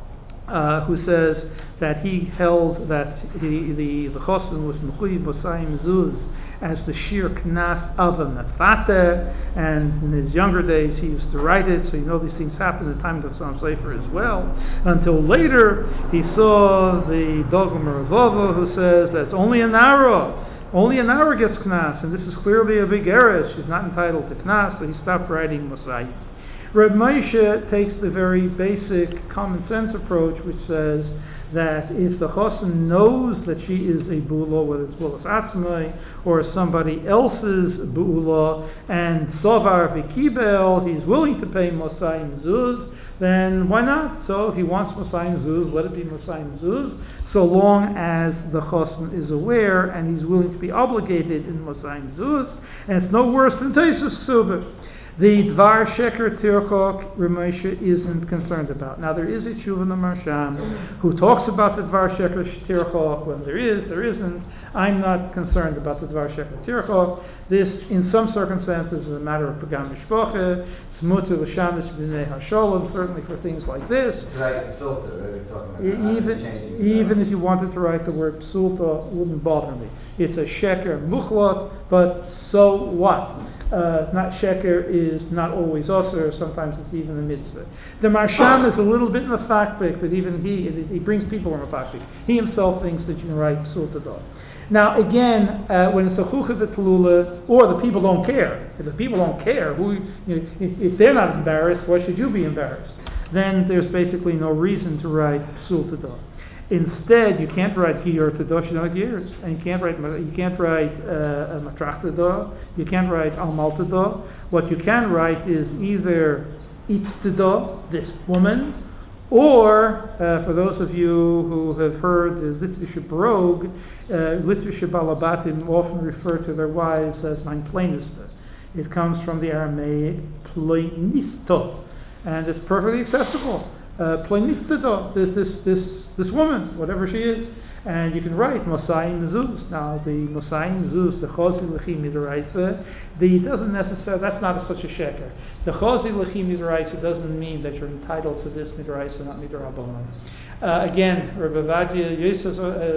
who says that he held that the Chosn was Mechuyev Mosayim Zuz as the sheer knas of a mefate, and in his younger days he used to write it, so you know these things happened at the time of the Chassam Sofer as well, until later he saw the Dogma Ravova, who says that's only an hour gets knas, and this is clearly a big error, she's not entitled to knas, so he stopped writing Mosayim. Reb Moshe takes the very basic common sense approach, which says that if the Chosn knows that she is a Bu'ula, whether it's Bu'las Atzmai or somebody else's Bu'ula, and Sovar V'kibel, he's willing to pay Mosayim Zuz, then why not? So if he wants Mosayim Zuz, let it be Mosayim Zuz, so long as the Chosn is aware and he's willing to be obligated in Mosayim Zuz, and it's no worse than Teisus Ksubah. The Dvar Sheker Tirchok, Reb Moshe isn't concerned about. Now there is a tshuva in the Marsham who talks about the Dvar Sheker Tirchok. When there is, there isn't. I'm not concerned about the Dvar Sheker Tirchok. This, in some circumstances, is a matter of Pagam Mishpoche. It's mutter l'shamish b'nei hasholem, certainly for things like this. Right, psulta, we're talking about even if you wanted to write the word psulta, it wouldn't bother me. It's a sheker muchlot, but so what? Not sheker is not always osir, sometimes it's even a mitzvah. The Marsham is a little bit mafakbik, but even he brings people in mafakbik. He himself thinks that you can write Psul Tador. Now again, when it's a chucha v'talula, or the people don't care. If the people don't care, if they're not embarrassed, why should you be embarrassed? Then there's basically no reason to write Psul Tador. Instead, you can't write Giyur Tador Shnot Years, and you can't write Matrach Tador, you can't write Almal Tador. What you can write is either Itz Tador, this woman, or for those of you who have heard the Litvish Brog, Litvish Balabatim often refer to their wives as mein Pleiniste. It comes from the Aramaic Pleinisto, and it's perfectly acceptable. Pleinistado, this woman, whatever she is, and you can write Mosayim Zuz. Now the Mosayim Zuz, the Chosi L'chi Midaraisa, doesn't necessarily, that's not such a sheker. The Chosi L'chi Midaraisa doesn't mean that you're entitled to this Midaraisa, not Midarabanan. Again, Rebbe Vadia Yosef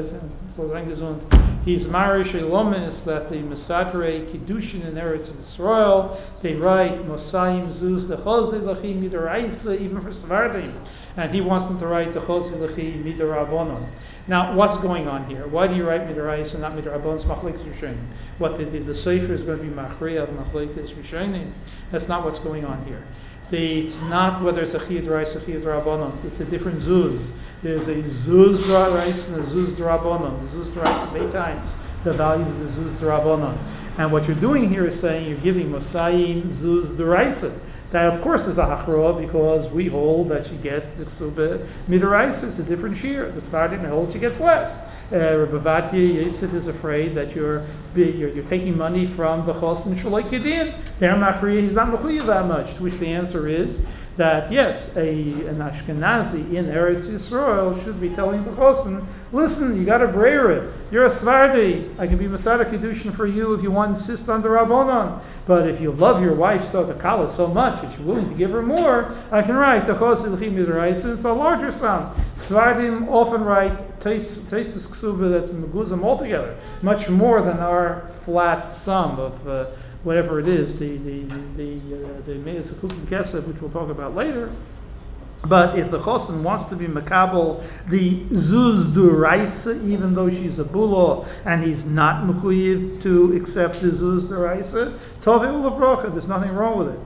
he's Marish Elomis, that the Mesadre Kiddushin in Eretz Yisrael, they write Mosayim Zuz, the Chosi L'chi Midaraisa, even for Svardim, and he wants them to write the Chosi L'chi Midarabanan. Now, what's going on here? Why do you write Midarais and not Midarabon? It's Machlekes Rishonim. What the Sefer is going to be Machriya of Machlekes Rishonim. That's not what's going on here. It's not whether it's a chiyuv d'oraisa or chiyuv d'rabbanan. It's a different zuz. There's a zuz d'oraisa and a zuz d'rabbanan. The zuz d'oraisa is 8 times the value of the zuz d'rabbanan. And what you're doing here is saying you're giving Mosayim zuz d'oraisa. That of course is a hachroa because we hold that she gets the ksuba midoraisa. It's a different shear. The Sephardim holds she gets less. Rabbi Vatia Yitzit is afraid that you're taking money from the chosn shaloi kedin. They're not free. He's not mechuyev that much. To which the answer is that yes, an Ashkenazi in Eretz Yisrael should be telling the chosn, listen, you got to brayer it. You're a Sephardi. I can be Masada Kedushin for you if you want to insist on the Rabbanon. But if you love your wife, so the Kala, so much that you're willing to give her more, I can write the chosn l'chim midoraisa. It's a larger sum. Sephardim often write Teisus Ksuba that's Meguzim altogether, much more than our flat sum of whatever it is, the Meis HaKukim Kesef, which we'll talk about later. But if the Chosin wants to be Makabel, the Zuz D'oraisa, even though she's a Bulo, and he's not Mechuyev to accept the Zuz D'oraisa, Tovei U'Lavrocha, there's nothing wrong with it.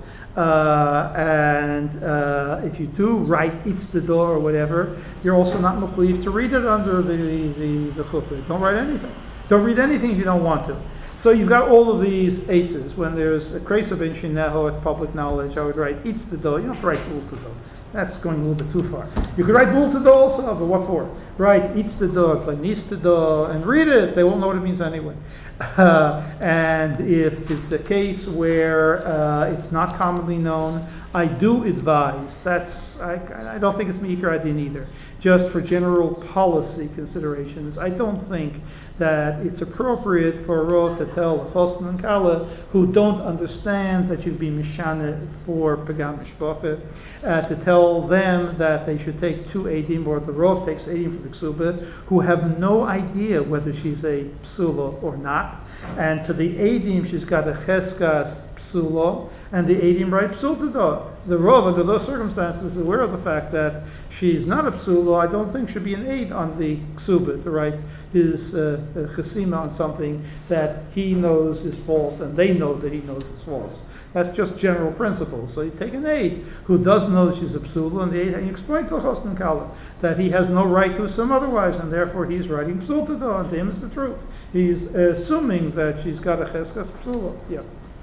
If you do write Itztado or whatever, you're also not Mechuyev to read it under the Chuppah. Don't write anything. Don't read anything if you don't want to. So you've got all of these aces. When there's a kreis of Shineho, it's public knowledge, I would write Itztado. You don't have to write Bultado. That's going a little bit too far. You could write Bultado also, but what for? Write Itztado, Planistado, and read it. They won't know what it means anyway. And if it's a case where it's not commonly known, I do advise. I don't think it's Meikar Adin either. Just for general policy considerations, I don't think that it's appropriate for a Rav to tell a Chosn and Kala who don't understand that you'd be Mishana for Pagam Mishpacha, to tell them that they should take 2 Eidim, or the Rav takes Eidim for the Ksuba, who have no idea whether she's a Psula or not. And to the Eidim, she's got a Cheskas Psula, and the Eidim write Psultada. The Rav, under those circumstances, is aware of the fact that she's not a Psula. I don't think should be an aid on the Ksuba to write his Chesima on something that he knows is false, and they know that he knows is false. That's just general principles. So you take an aid who does know that she's a Psula, and the aid, and you explain to Chosn Kala that he has no right to assume otherwise, and therefore he's writing Psultada, and to him it's the truth. He's assuming that she's got a Cheskas Psula. Yeah. Is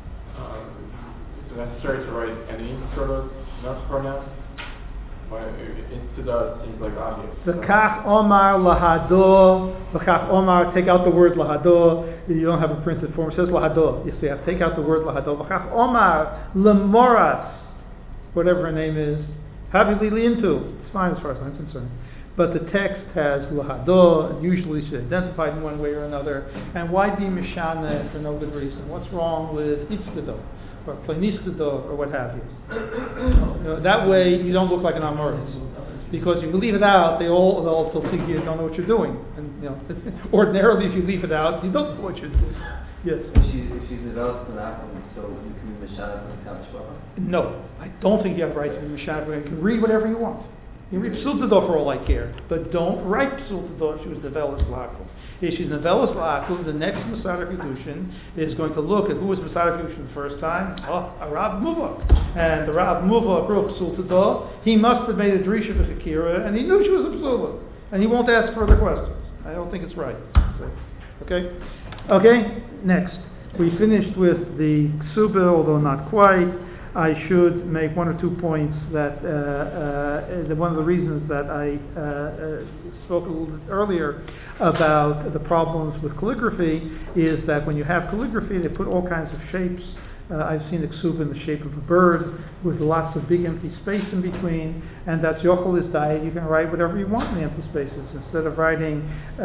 it necessary to write any sort of pronoun? Itztado seems like obvious. V'kach Omar lahado, v'kach Omar, take out the word lahado. You don't have a printed form. It says lahado. You have to take out the word lahado. V'kach Omar lemoras, whatever her name is, havili liintu. It's fine as far as I'm concerned. But the text has lahado, and usually she's identified in one way or another. And why be mishana for no good reason? What's wrong with itztado or planistado or what have you? That way you don't look like an Amoritz. Because if you leave it out, they'll think you don't know what you're doing. And ordinarily, if you leave it out, you don't know what you're doing. Yes. If she's developed an apple, so you can be Mishana for the Kamishpacha? No, I don't think you have a right to be Mishana. You can read whatever you want. You read Psultado for all I care, but don't write Psultado if she was Nevelas L'Akul. If she's Nevelas L'Akul, the next Masada Kedushin is going to look at who was Masada Kedushin the first time. A Rav Muvak. And the Rav Muvak wrote Psultado. He must have made a Drisha V'Chakira, and he knew she was a Psula. And he won't ask further questions. I don't think it's right. Okay? Okay, next. We finished with the Ksuba, although not quite. I should make 1 or 2 points that one of the reasons that I spoke a little bit earlier about the problems with calligraphy is that when you have calligraphy, they put all kinds of shapes. I've seen a ksuba in the shape of a bird with lots of big empty space in between, and that's yochel is diet. You can write whatever you want in the empty spaces. Instead of writing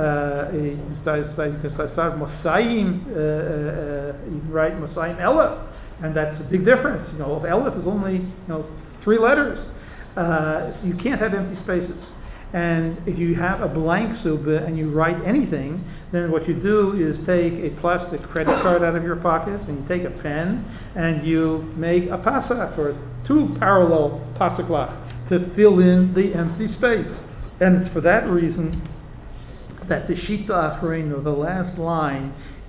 Mosayim, you can write Mosayim Ella. And that's a big difference. If Elif is only 3 letters, so you can't have empty spaces. And if you have a blank suba and you write anything, then what you do is take a plastic credit card out of your pocket and you take a pen and you make a pasak or 2 parallel pasaklach to fill in the empty space. And it's for that reason that the Shita Achreinu, the last line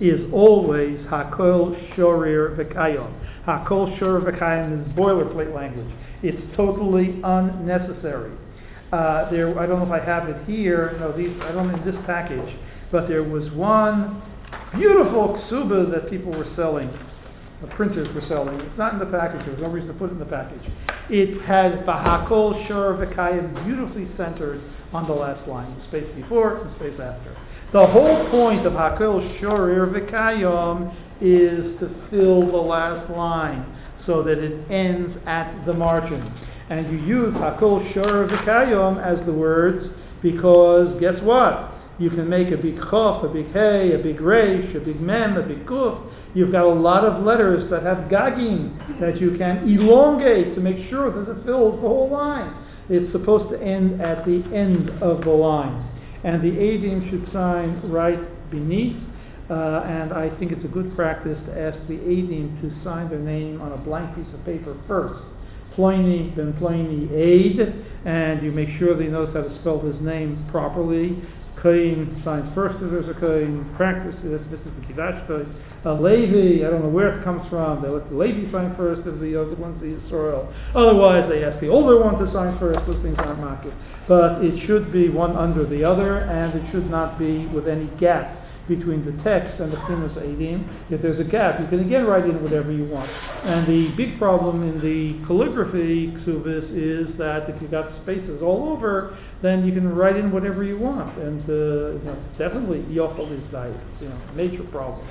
is always Hakol Shorir V'Kayom. Hakol Shorir V'Kayom is boilerplate language. It's totally unnecessary. I don't know if I have it here. No, I don't in this package. But there was one beautiful ksuba that people were selling. The printers were selling. It's not in the package. There was no reason to put it in the package. It had Bahakol Shor V'Kayim beautifully centered on the last line, the space before and space after. The whole point of Hakol Shor V'Kayim is to fill the last line so that it ends at the margin. And you use Hakol Shor V'Kayim as the words because guess what? You can make a big chof, a big hey, a big resh, a big mem, a big kuf. You've got a lot of letters that have gagim that you can elongate to make sure that it fills the whole line. It's supposed to end at the end of the line. And the Eidim should sign right beneath. And I think it's a good practice to ask the Eidim to sign their name on a blank piece of paper first. Pliny, then Pliny Aid. And you make sure that he knows how to spell his name properly. Kohen signs first if there's a Kohen, practice this is the Kiddush. Levi, I don't know where it comes from, they let the Levi sign first if the other one's the Yisrael. Otherwise they ask the older one to sign first, those things aren't marked. But it should be one under the other, and it should not be with any gap between the text and the Chinas Eidim. If there's a gap, you can again write in whatever you want. And the big problem in the calligraphy ksubis is that if you've got spaces all over, then you can write in whatever you want. And definitely yochel is diet. Major problem.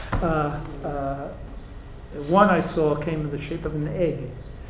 One I saw came in the shape of an egg.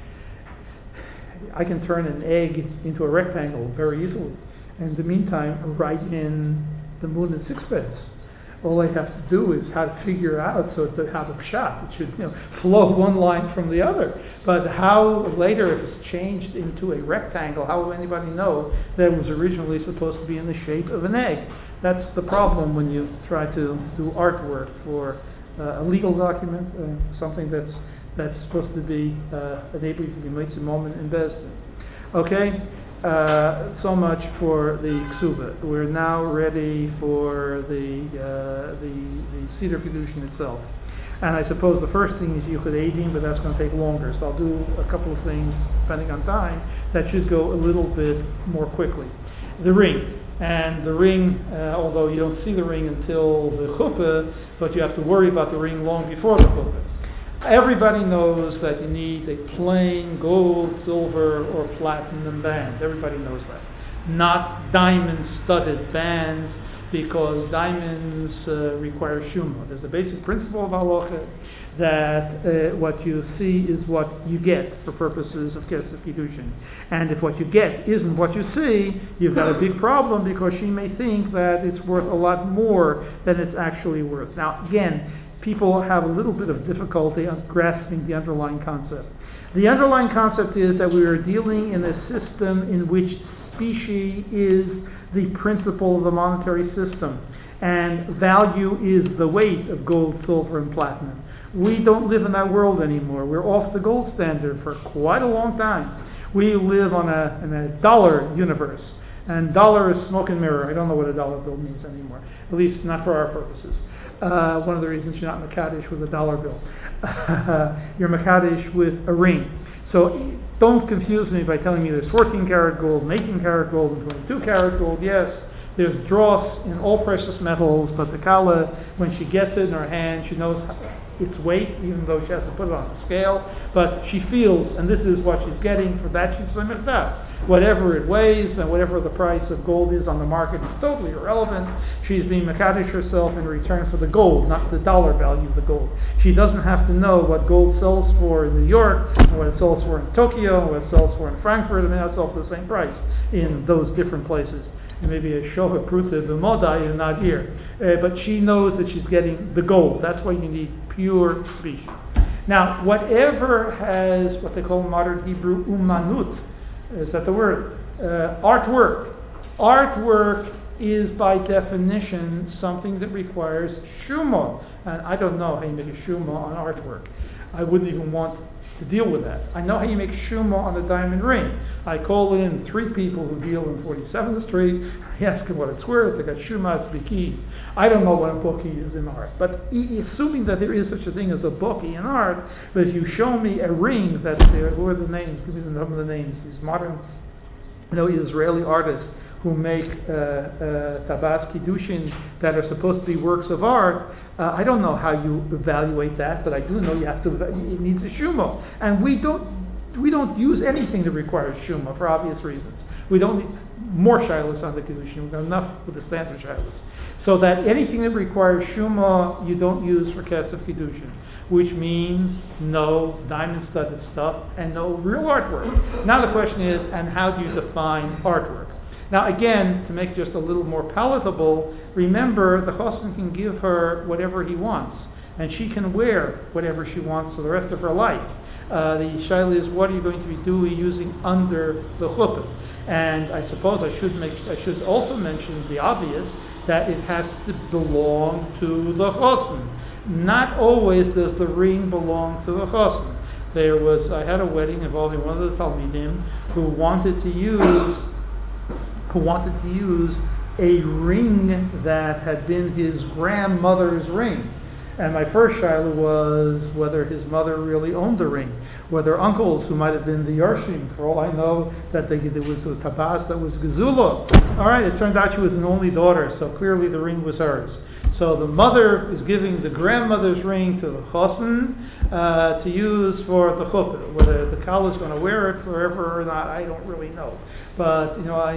I can turn an egg into a rectangle very easily. And in the meantime, write in the moon in sixpence. All I have to do is how to figure out so to have a pshat. It should flow one line from the other. But how later if it's changed into a rectangle, how will anybody know that it was originally supposed to be in the shape of an egg? That's the problem when you try to do artwork for a legal document, something that's supposed to be enable you to be made a moment in Bezdin. Okay. So much for the ksuba. We're now ready for the Seder Kedushin itself. And I suppose the first thing is Yichud Eidim, but that's going to take longer. So I'll do a couple of things, depending on time, that should go a little bit more quickly. The ring. And the ring, although you don't see the ring until the chuppah, but you have to worry about the ring long before the chuppah. Everybody knows that you need a plain gold, silver, or platinum band. Everybody knows that. Not diamond-studded bands, because diamonds require shumah. There's a basic principle of halacha that what you see is what you get for purposes of Kesef Kiddushin. And if what you get isn't what you see, you've got a big problem because she may think that it's worth a lot more than it's actually worth. Now, again, people have a little bit of difficulty on grasping the underlying concept. The underlying concept is that we are dealing in a system in which specie is the principle of the monetary system, and value is the weight of gold, silver, and platinum. We don't live in that world anymore. We're off the gold standard for quite a long time. We live in a dollar universe, and dollar is smoke and mirror. I don't know what a dollar bill means anymore, at least not for our purposes. One of the reasons you're not Makadish with a dollar bill. You're Makadish with a ring. So don't confuse me by telling me there's 14 karat gold, and 18 karat gold, and 22 karat gold. Yes, there's dross in all precious metals, but the Kala, when she gets it in her hand, she knows its weight, even though she has to put it on a scale, but she feels, and this is what she's getting, for that she's limited out. Whatever it weighs and whatever the price of gold is on the market is totally irrelevant. She's being Makadish herself in return for the gold, not the dollar value of the gold. She doesn't have to know what gold sells for in New York, and what it sells for in Tokyo, and what it sells for in Frankfurt. It may not sell for the same price in those different places. And maybe a Shoha Pruta B'modai is not here. But she knows that she's getting the gold. That's why you need pure species. Now, whatever has what they call in modern Hebrew umanut, is that the word? Artwork. Artwork is by definition something that requires shumah. And I don't know how you make a shumah on artwork. I wouldn't even want to deal with that. I know how you make shuma on a diamond ring. I call in 3 people who deal in 47th Street. I ask them what it's worth. They got shuma to be key. I don't know what a bookie is in art, but assuming that there is such a thing as a bookie in art, but if you show me a ring that there, who are the names? Give me some of the names. These modern, Israeli artists who make tabas kiddushin that are supposed to be works of art. I don't know how you evaluate that, but I do know it needs a shuma, and we don't use anything that requires shuma for obvious reasons. We don't need more shilas on the kiddushin. We've got enough with the standard shilas. So that anything that requires shuma, you don't use for kesef kiddushin, which means no diamond-studded stuff and no real artwork. Now the question is, and how do you define artwork? Now again, to make just a little more palatable, remember the chosn can give her whatever he wants, and she can wear whatever she wants for the rest of her life. The shaila is, what are you going to be doing using under the chuppah? And I suppose I should also mention the obvious, that it has to belong to the chosn. Not always does the ring belong to the chosn. I had a wedding involving one of the talmidim who wanted to use a ring that had been his grandmother's ring. And my first shaila was whether his mother really owned the ring, whether uncles who might have been the Yarshim, for all I know, that there was a tabas that was Gezula. All right, it turned out she was an only daughter, so clearly the ring was hers. So the mother is giving the grandmother's ring to the chosn to use for the chuppah. Whether the kala is going to wear it forever or not, I don't really know. But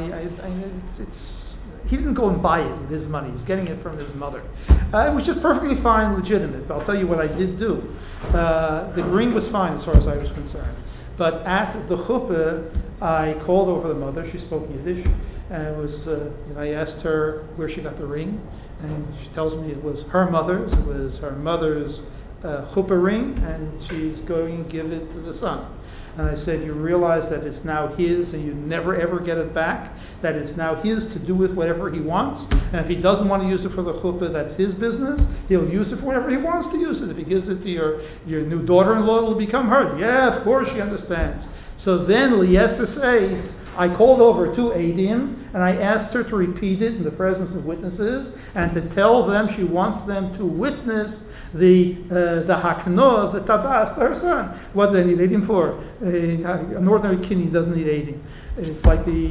he didn't go and buy it with his money. He's getting it from his mother, which is perfectly fine, legitimate. But I'll tell you what I did do. The ring was fine as far as I was concerned. But at the chuppah, I called over the mother. She spoke Yiddish, and I asked her where she got the ring. And she tells me it was her mother's. It was her mother's chuppah ring, and she's going to give it to the son. And I said, you realize that it's now his, and you never ever get it back. That it's now his to do with whatever he wants. And if he doesn't want to use it for the chuppah, that's his business. He'll use it for whatever he wants to use it. If he gives it to your new daughter-in-law, it will become hers. Yeah, of course she understands. So then Eliezer says, I called over to Eidim, and I asked her to repeat it in the presence of witnesses, and to tell them she wants them to witness the haknoah, the tabas, to her son. What do they need Eidim for? An ordinary kidney doesn't need Eidim. It's like the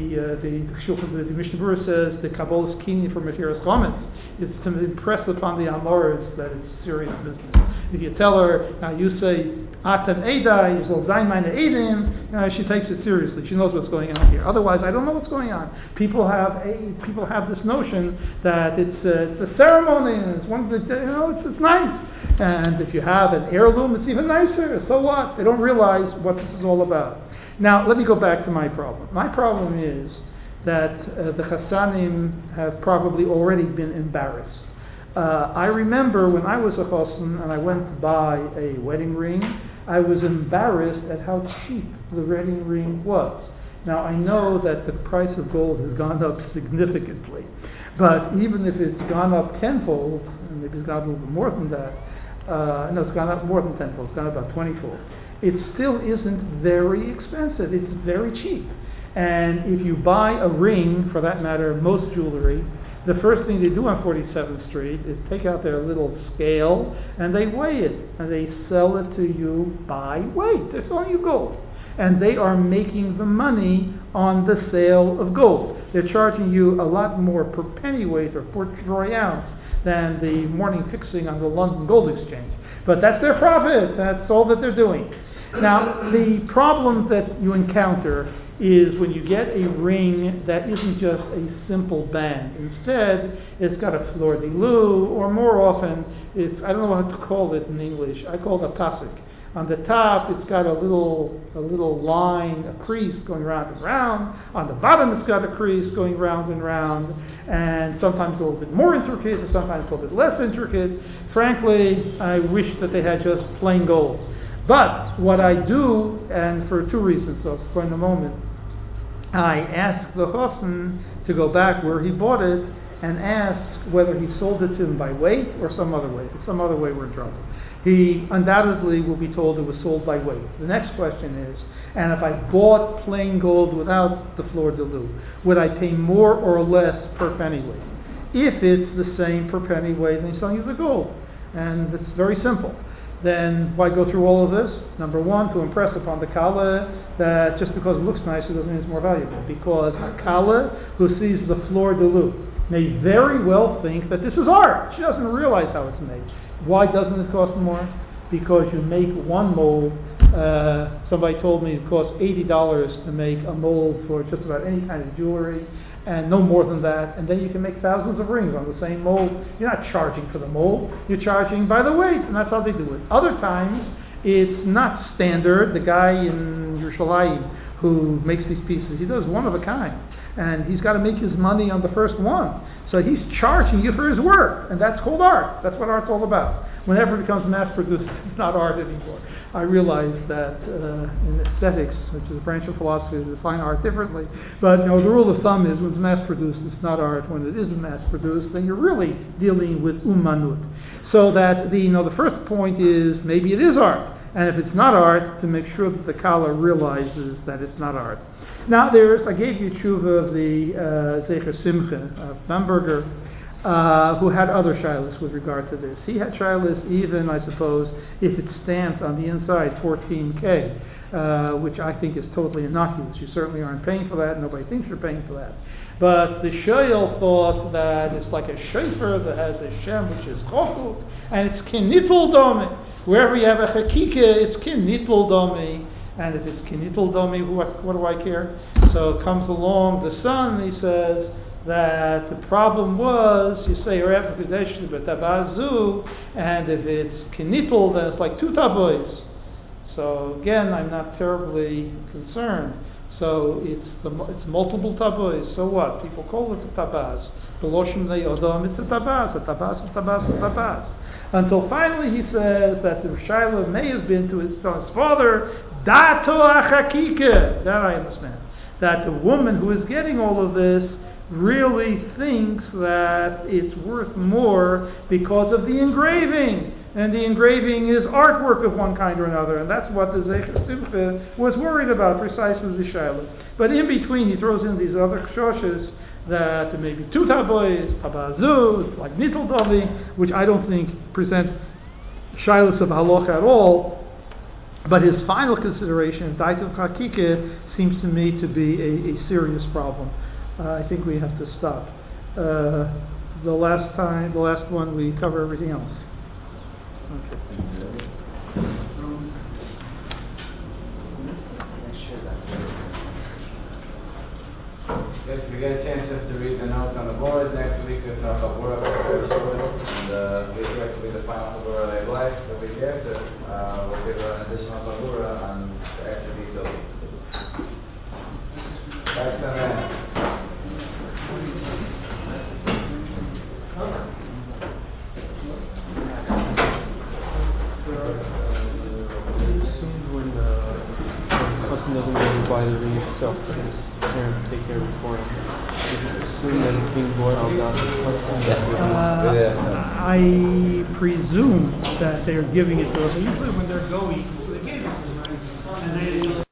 Mishnah Berurah says, the Kabbalah's kidney for Metiras Chometz. It's to impress upon the Amoras that it's serious business. If you tell her, you say, Atem Eidai, Yisrael Zayin Meine Eidim, she takes it seriously. She knows what's going on here. Otherwise, I don't know what's going on. People have this notion that it's a ceremony, and it's one that, it's nice. And if you have an heirloom, it's even nicer. So what? They don't realize what this is all about. Now, let me go back to my problem. My problem is that the Chassanim have probably already been embarrassed. I remember when I was a chassan and I went to buy a wedding ring, I was embarrassed at how cheap the wedding ring was. Now, I know that the price of gold has gone up significantly, but even if it's gone up tenfold, and maybe it's gone up a little bit more than that, it's gone up more than tenfold, it's gone up about 20-fold. It still isn't very expensive. It's very cheap. And if you buy a ring, for that matter, most jewelry, the first thing they do on 47th Street is take out their little scale and they weigh it. And they sell it to you by weight. They're selling you gold. And they are making the money on the sale of gold. They're charging you a lot more per pennyweight or per troy ounce than the morning fixing on the London Gold Exchange. But that's their profit. That's all that they're doing. Now, the problem that you encounter is when you get a ring that isn't just a simple band. Instead, it's got a fleur-de-lis, or more often, I don't know what to call it in English, I call it a pasuk. On the top, it's got a little line, a crease going round and round. On the bottom, it's got a crease going round and round. And sometimes a little bit more intricate, and sometimes a little bit less intricate. Frankly, I wish that they had just plain gold. But what I do, and for two reasons, I'll explain in a moment, I ask the chassan to go back where he bought it and ask whether he sold it to him by weight or some other way. If it's some other way, we're in trouble. he undoubtedly will be told it was sold by weight. The next question is, and if I bought plain gold without the fleur de lis, would I pay more or less per pennyweight? If it's the same per pennyweight, then he's selling you the gold. And it's very simple. Then why go through all of this? Number one, to impress upon the Kala that just because it looks nicer doesn't mean it's more valuable. Because a Kala who sees the fleur de lis may very well think that this is art. She doesn't realize how it's made. Why doesn't it cost more? Because you make one mold. Somebody told me it costs $80 to make a mold for just about any kind of jewelry, and no more than that. And then you can make thousands of rings on the same mold. You're not charging for the mold. You're charging by the weight, and that's how they do it. Other times, it's not standard. The guy in Yerushalayim who makes these pieces, he does one of a kind. And he's got to make his money on the first one. So he's charging you for his work, and that's called art. That's what art's all about. Whenever it becomes mass-produced, it's not art anymore. I realize that in aesthetics, which is a branch of philosophy, they define art differently. But the rule of thumb is when it's mass-produced, it's not art. When it isn't mass-produced, then you're really dealing with umanut. So that the first point is maybe it is art, and if it's not art, to make sure that the Kala realizes that it's not art. Now I gave you tshuva of the Zecher Simcha of Bamberger, who had other shilas with regard to this. He had shilas even, I suppose, if it's stamped on the inside 14K, which I think is totally innocuous. You certainly aren't paying for that. Nobody thinks you're paying for that. But the shoyel thought that it's like a shofar that has a shem which is chokuk, and it's kinitl domi. Wherever you have a chakika, it's kinitl domi. And if it's kinitl domi, what do I care? So comes along the son, and he says that the problem was, you say, and if it's kinitl, then it's like two tabois. So again, I'm not terribly concerned. So it's multiple tabois. So what? People call it a tabaz. Beloshim le'odom, it's a tabaz, a tabaz, a tabaz, a tabaz. Until finally he says that the Shaila may have been to his father, Dato achakike. That I understand. That the woman who is getting all of this really thinks that it's worth more because of the engraving. And the engraving is artwork of one kind or another. And that's what the Zecher Simcha was worried about, precisely the Shaila. But in between he throws in these other shoshes that there may be two tabois, tabazu, like nitl dovi, which I don't think present shilas of halacha at all. But his final consideration, daito hakike, seems to me to be a serious problem. I think we have to stop. The last one, we cover everything else. Okay. If you get a chance just to read the notes on the board, next week is no Chabura, very short, and we expect to be the final Chabura of life the week after. We'll give an additional Chabura on the extra details. Thanks, man. When the husband doesn't really buy the ring itself, but his parents take care of it for him, is it assumed that it's being bought out of the husband? I presume that they're giving it to us. Usually when they're going, they gave it to us, and they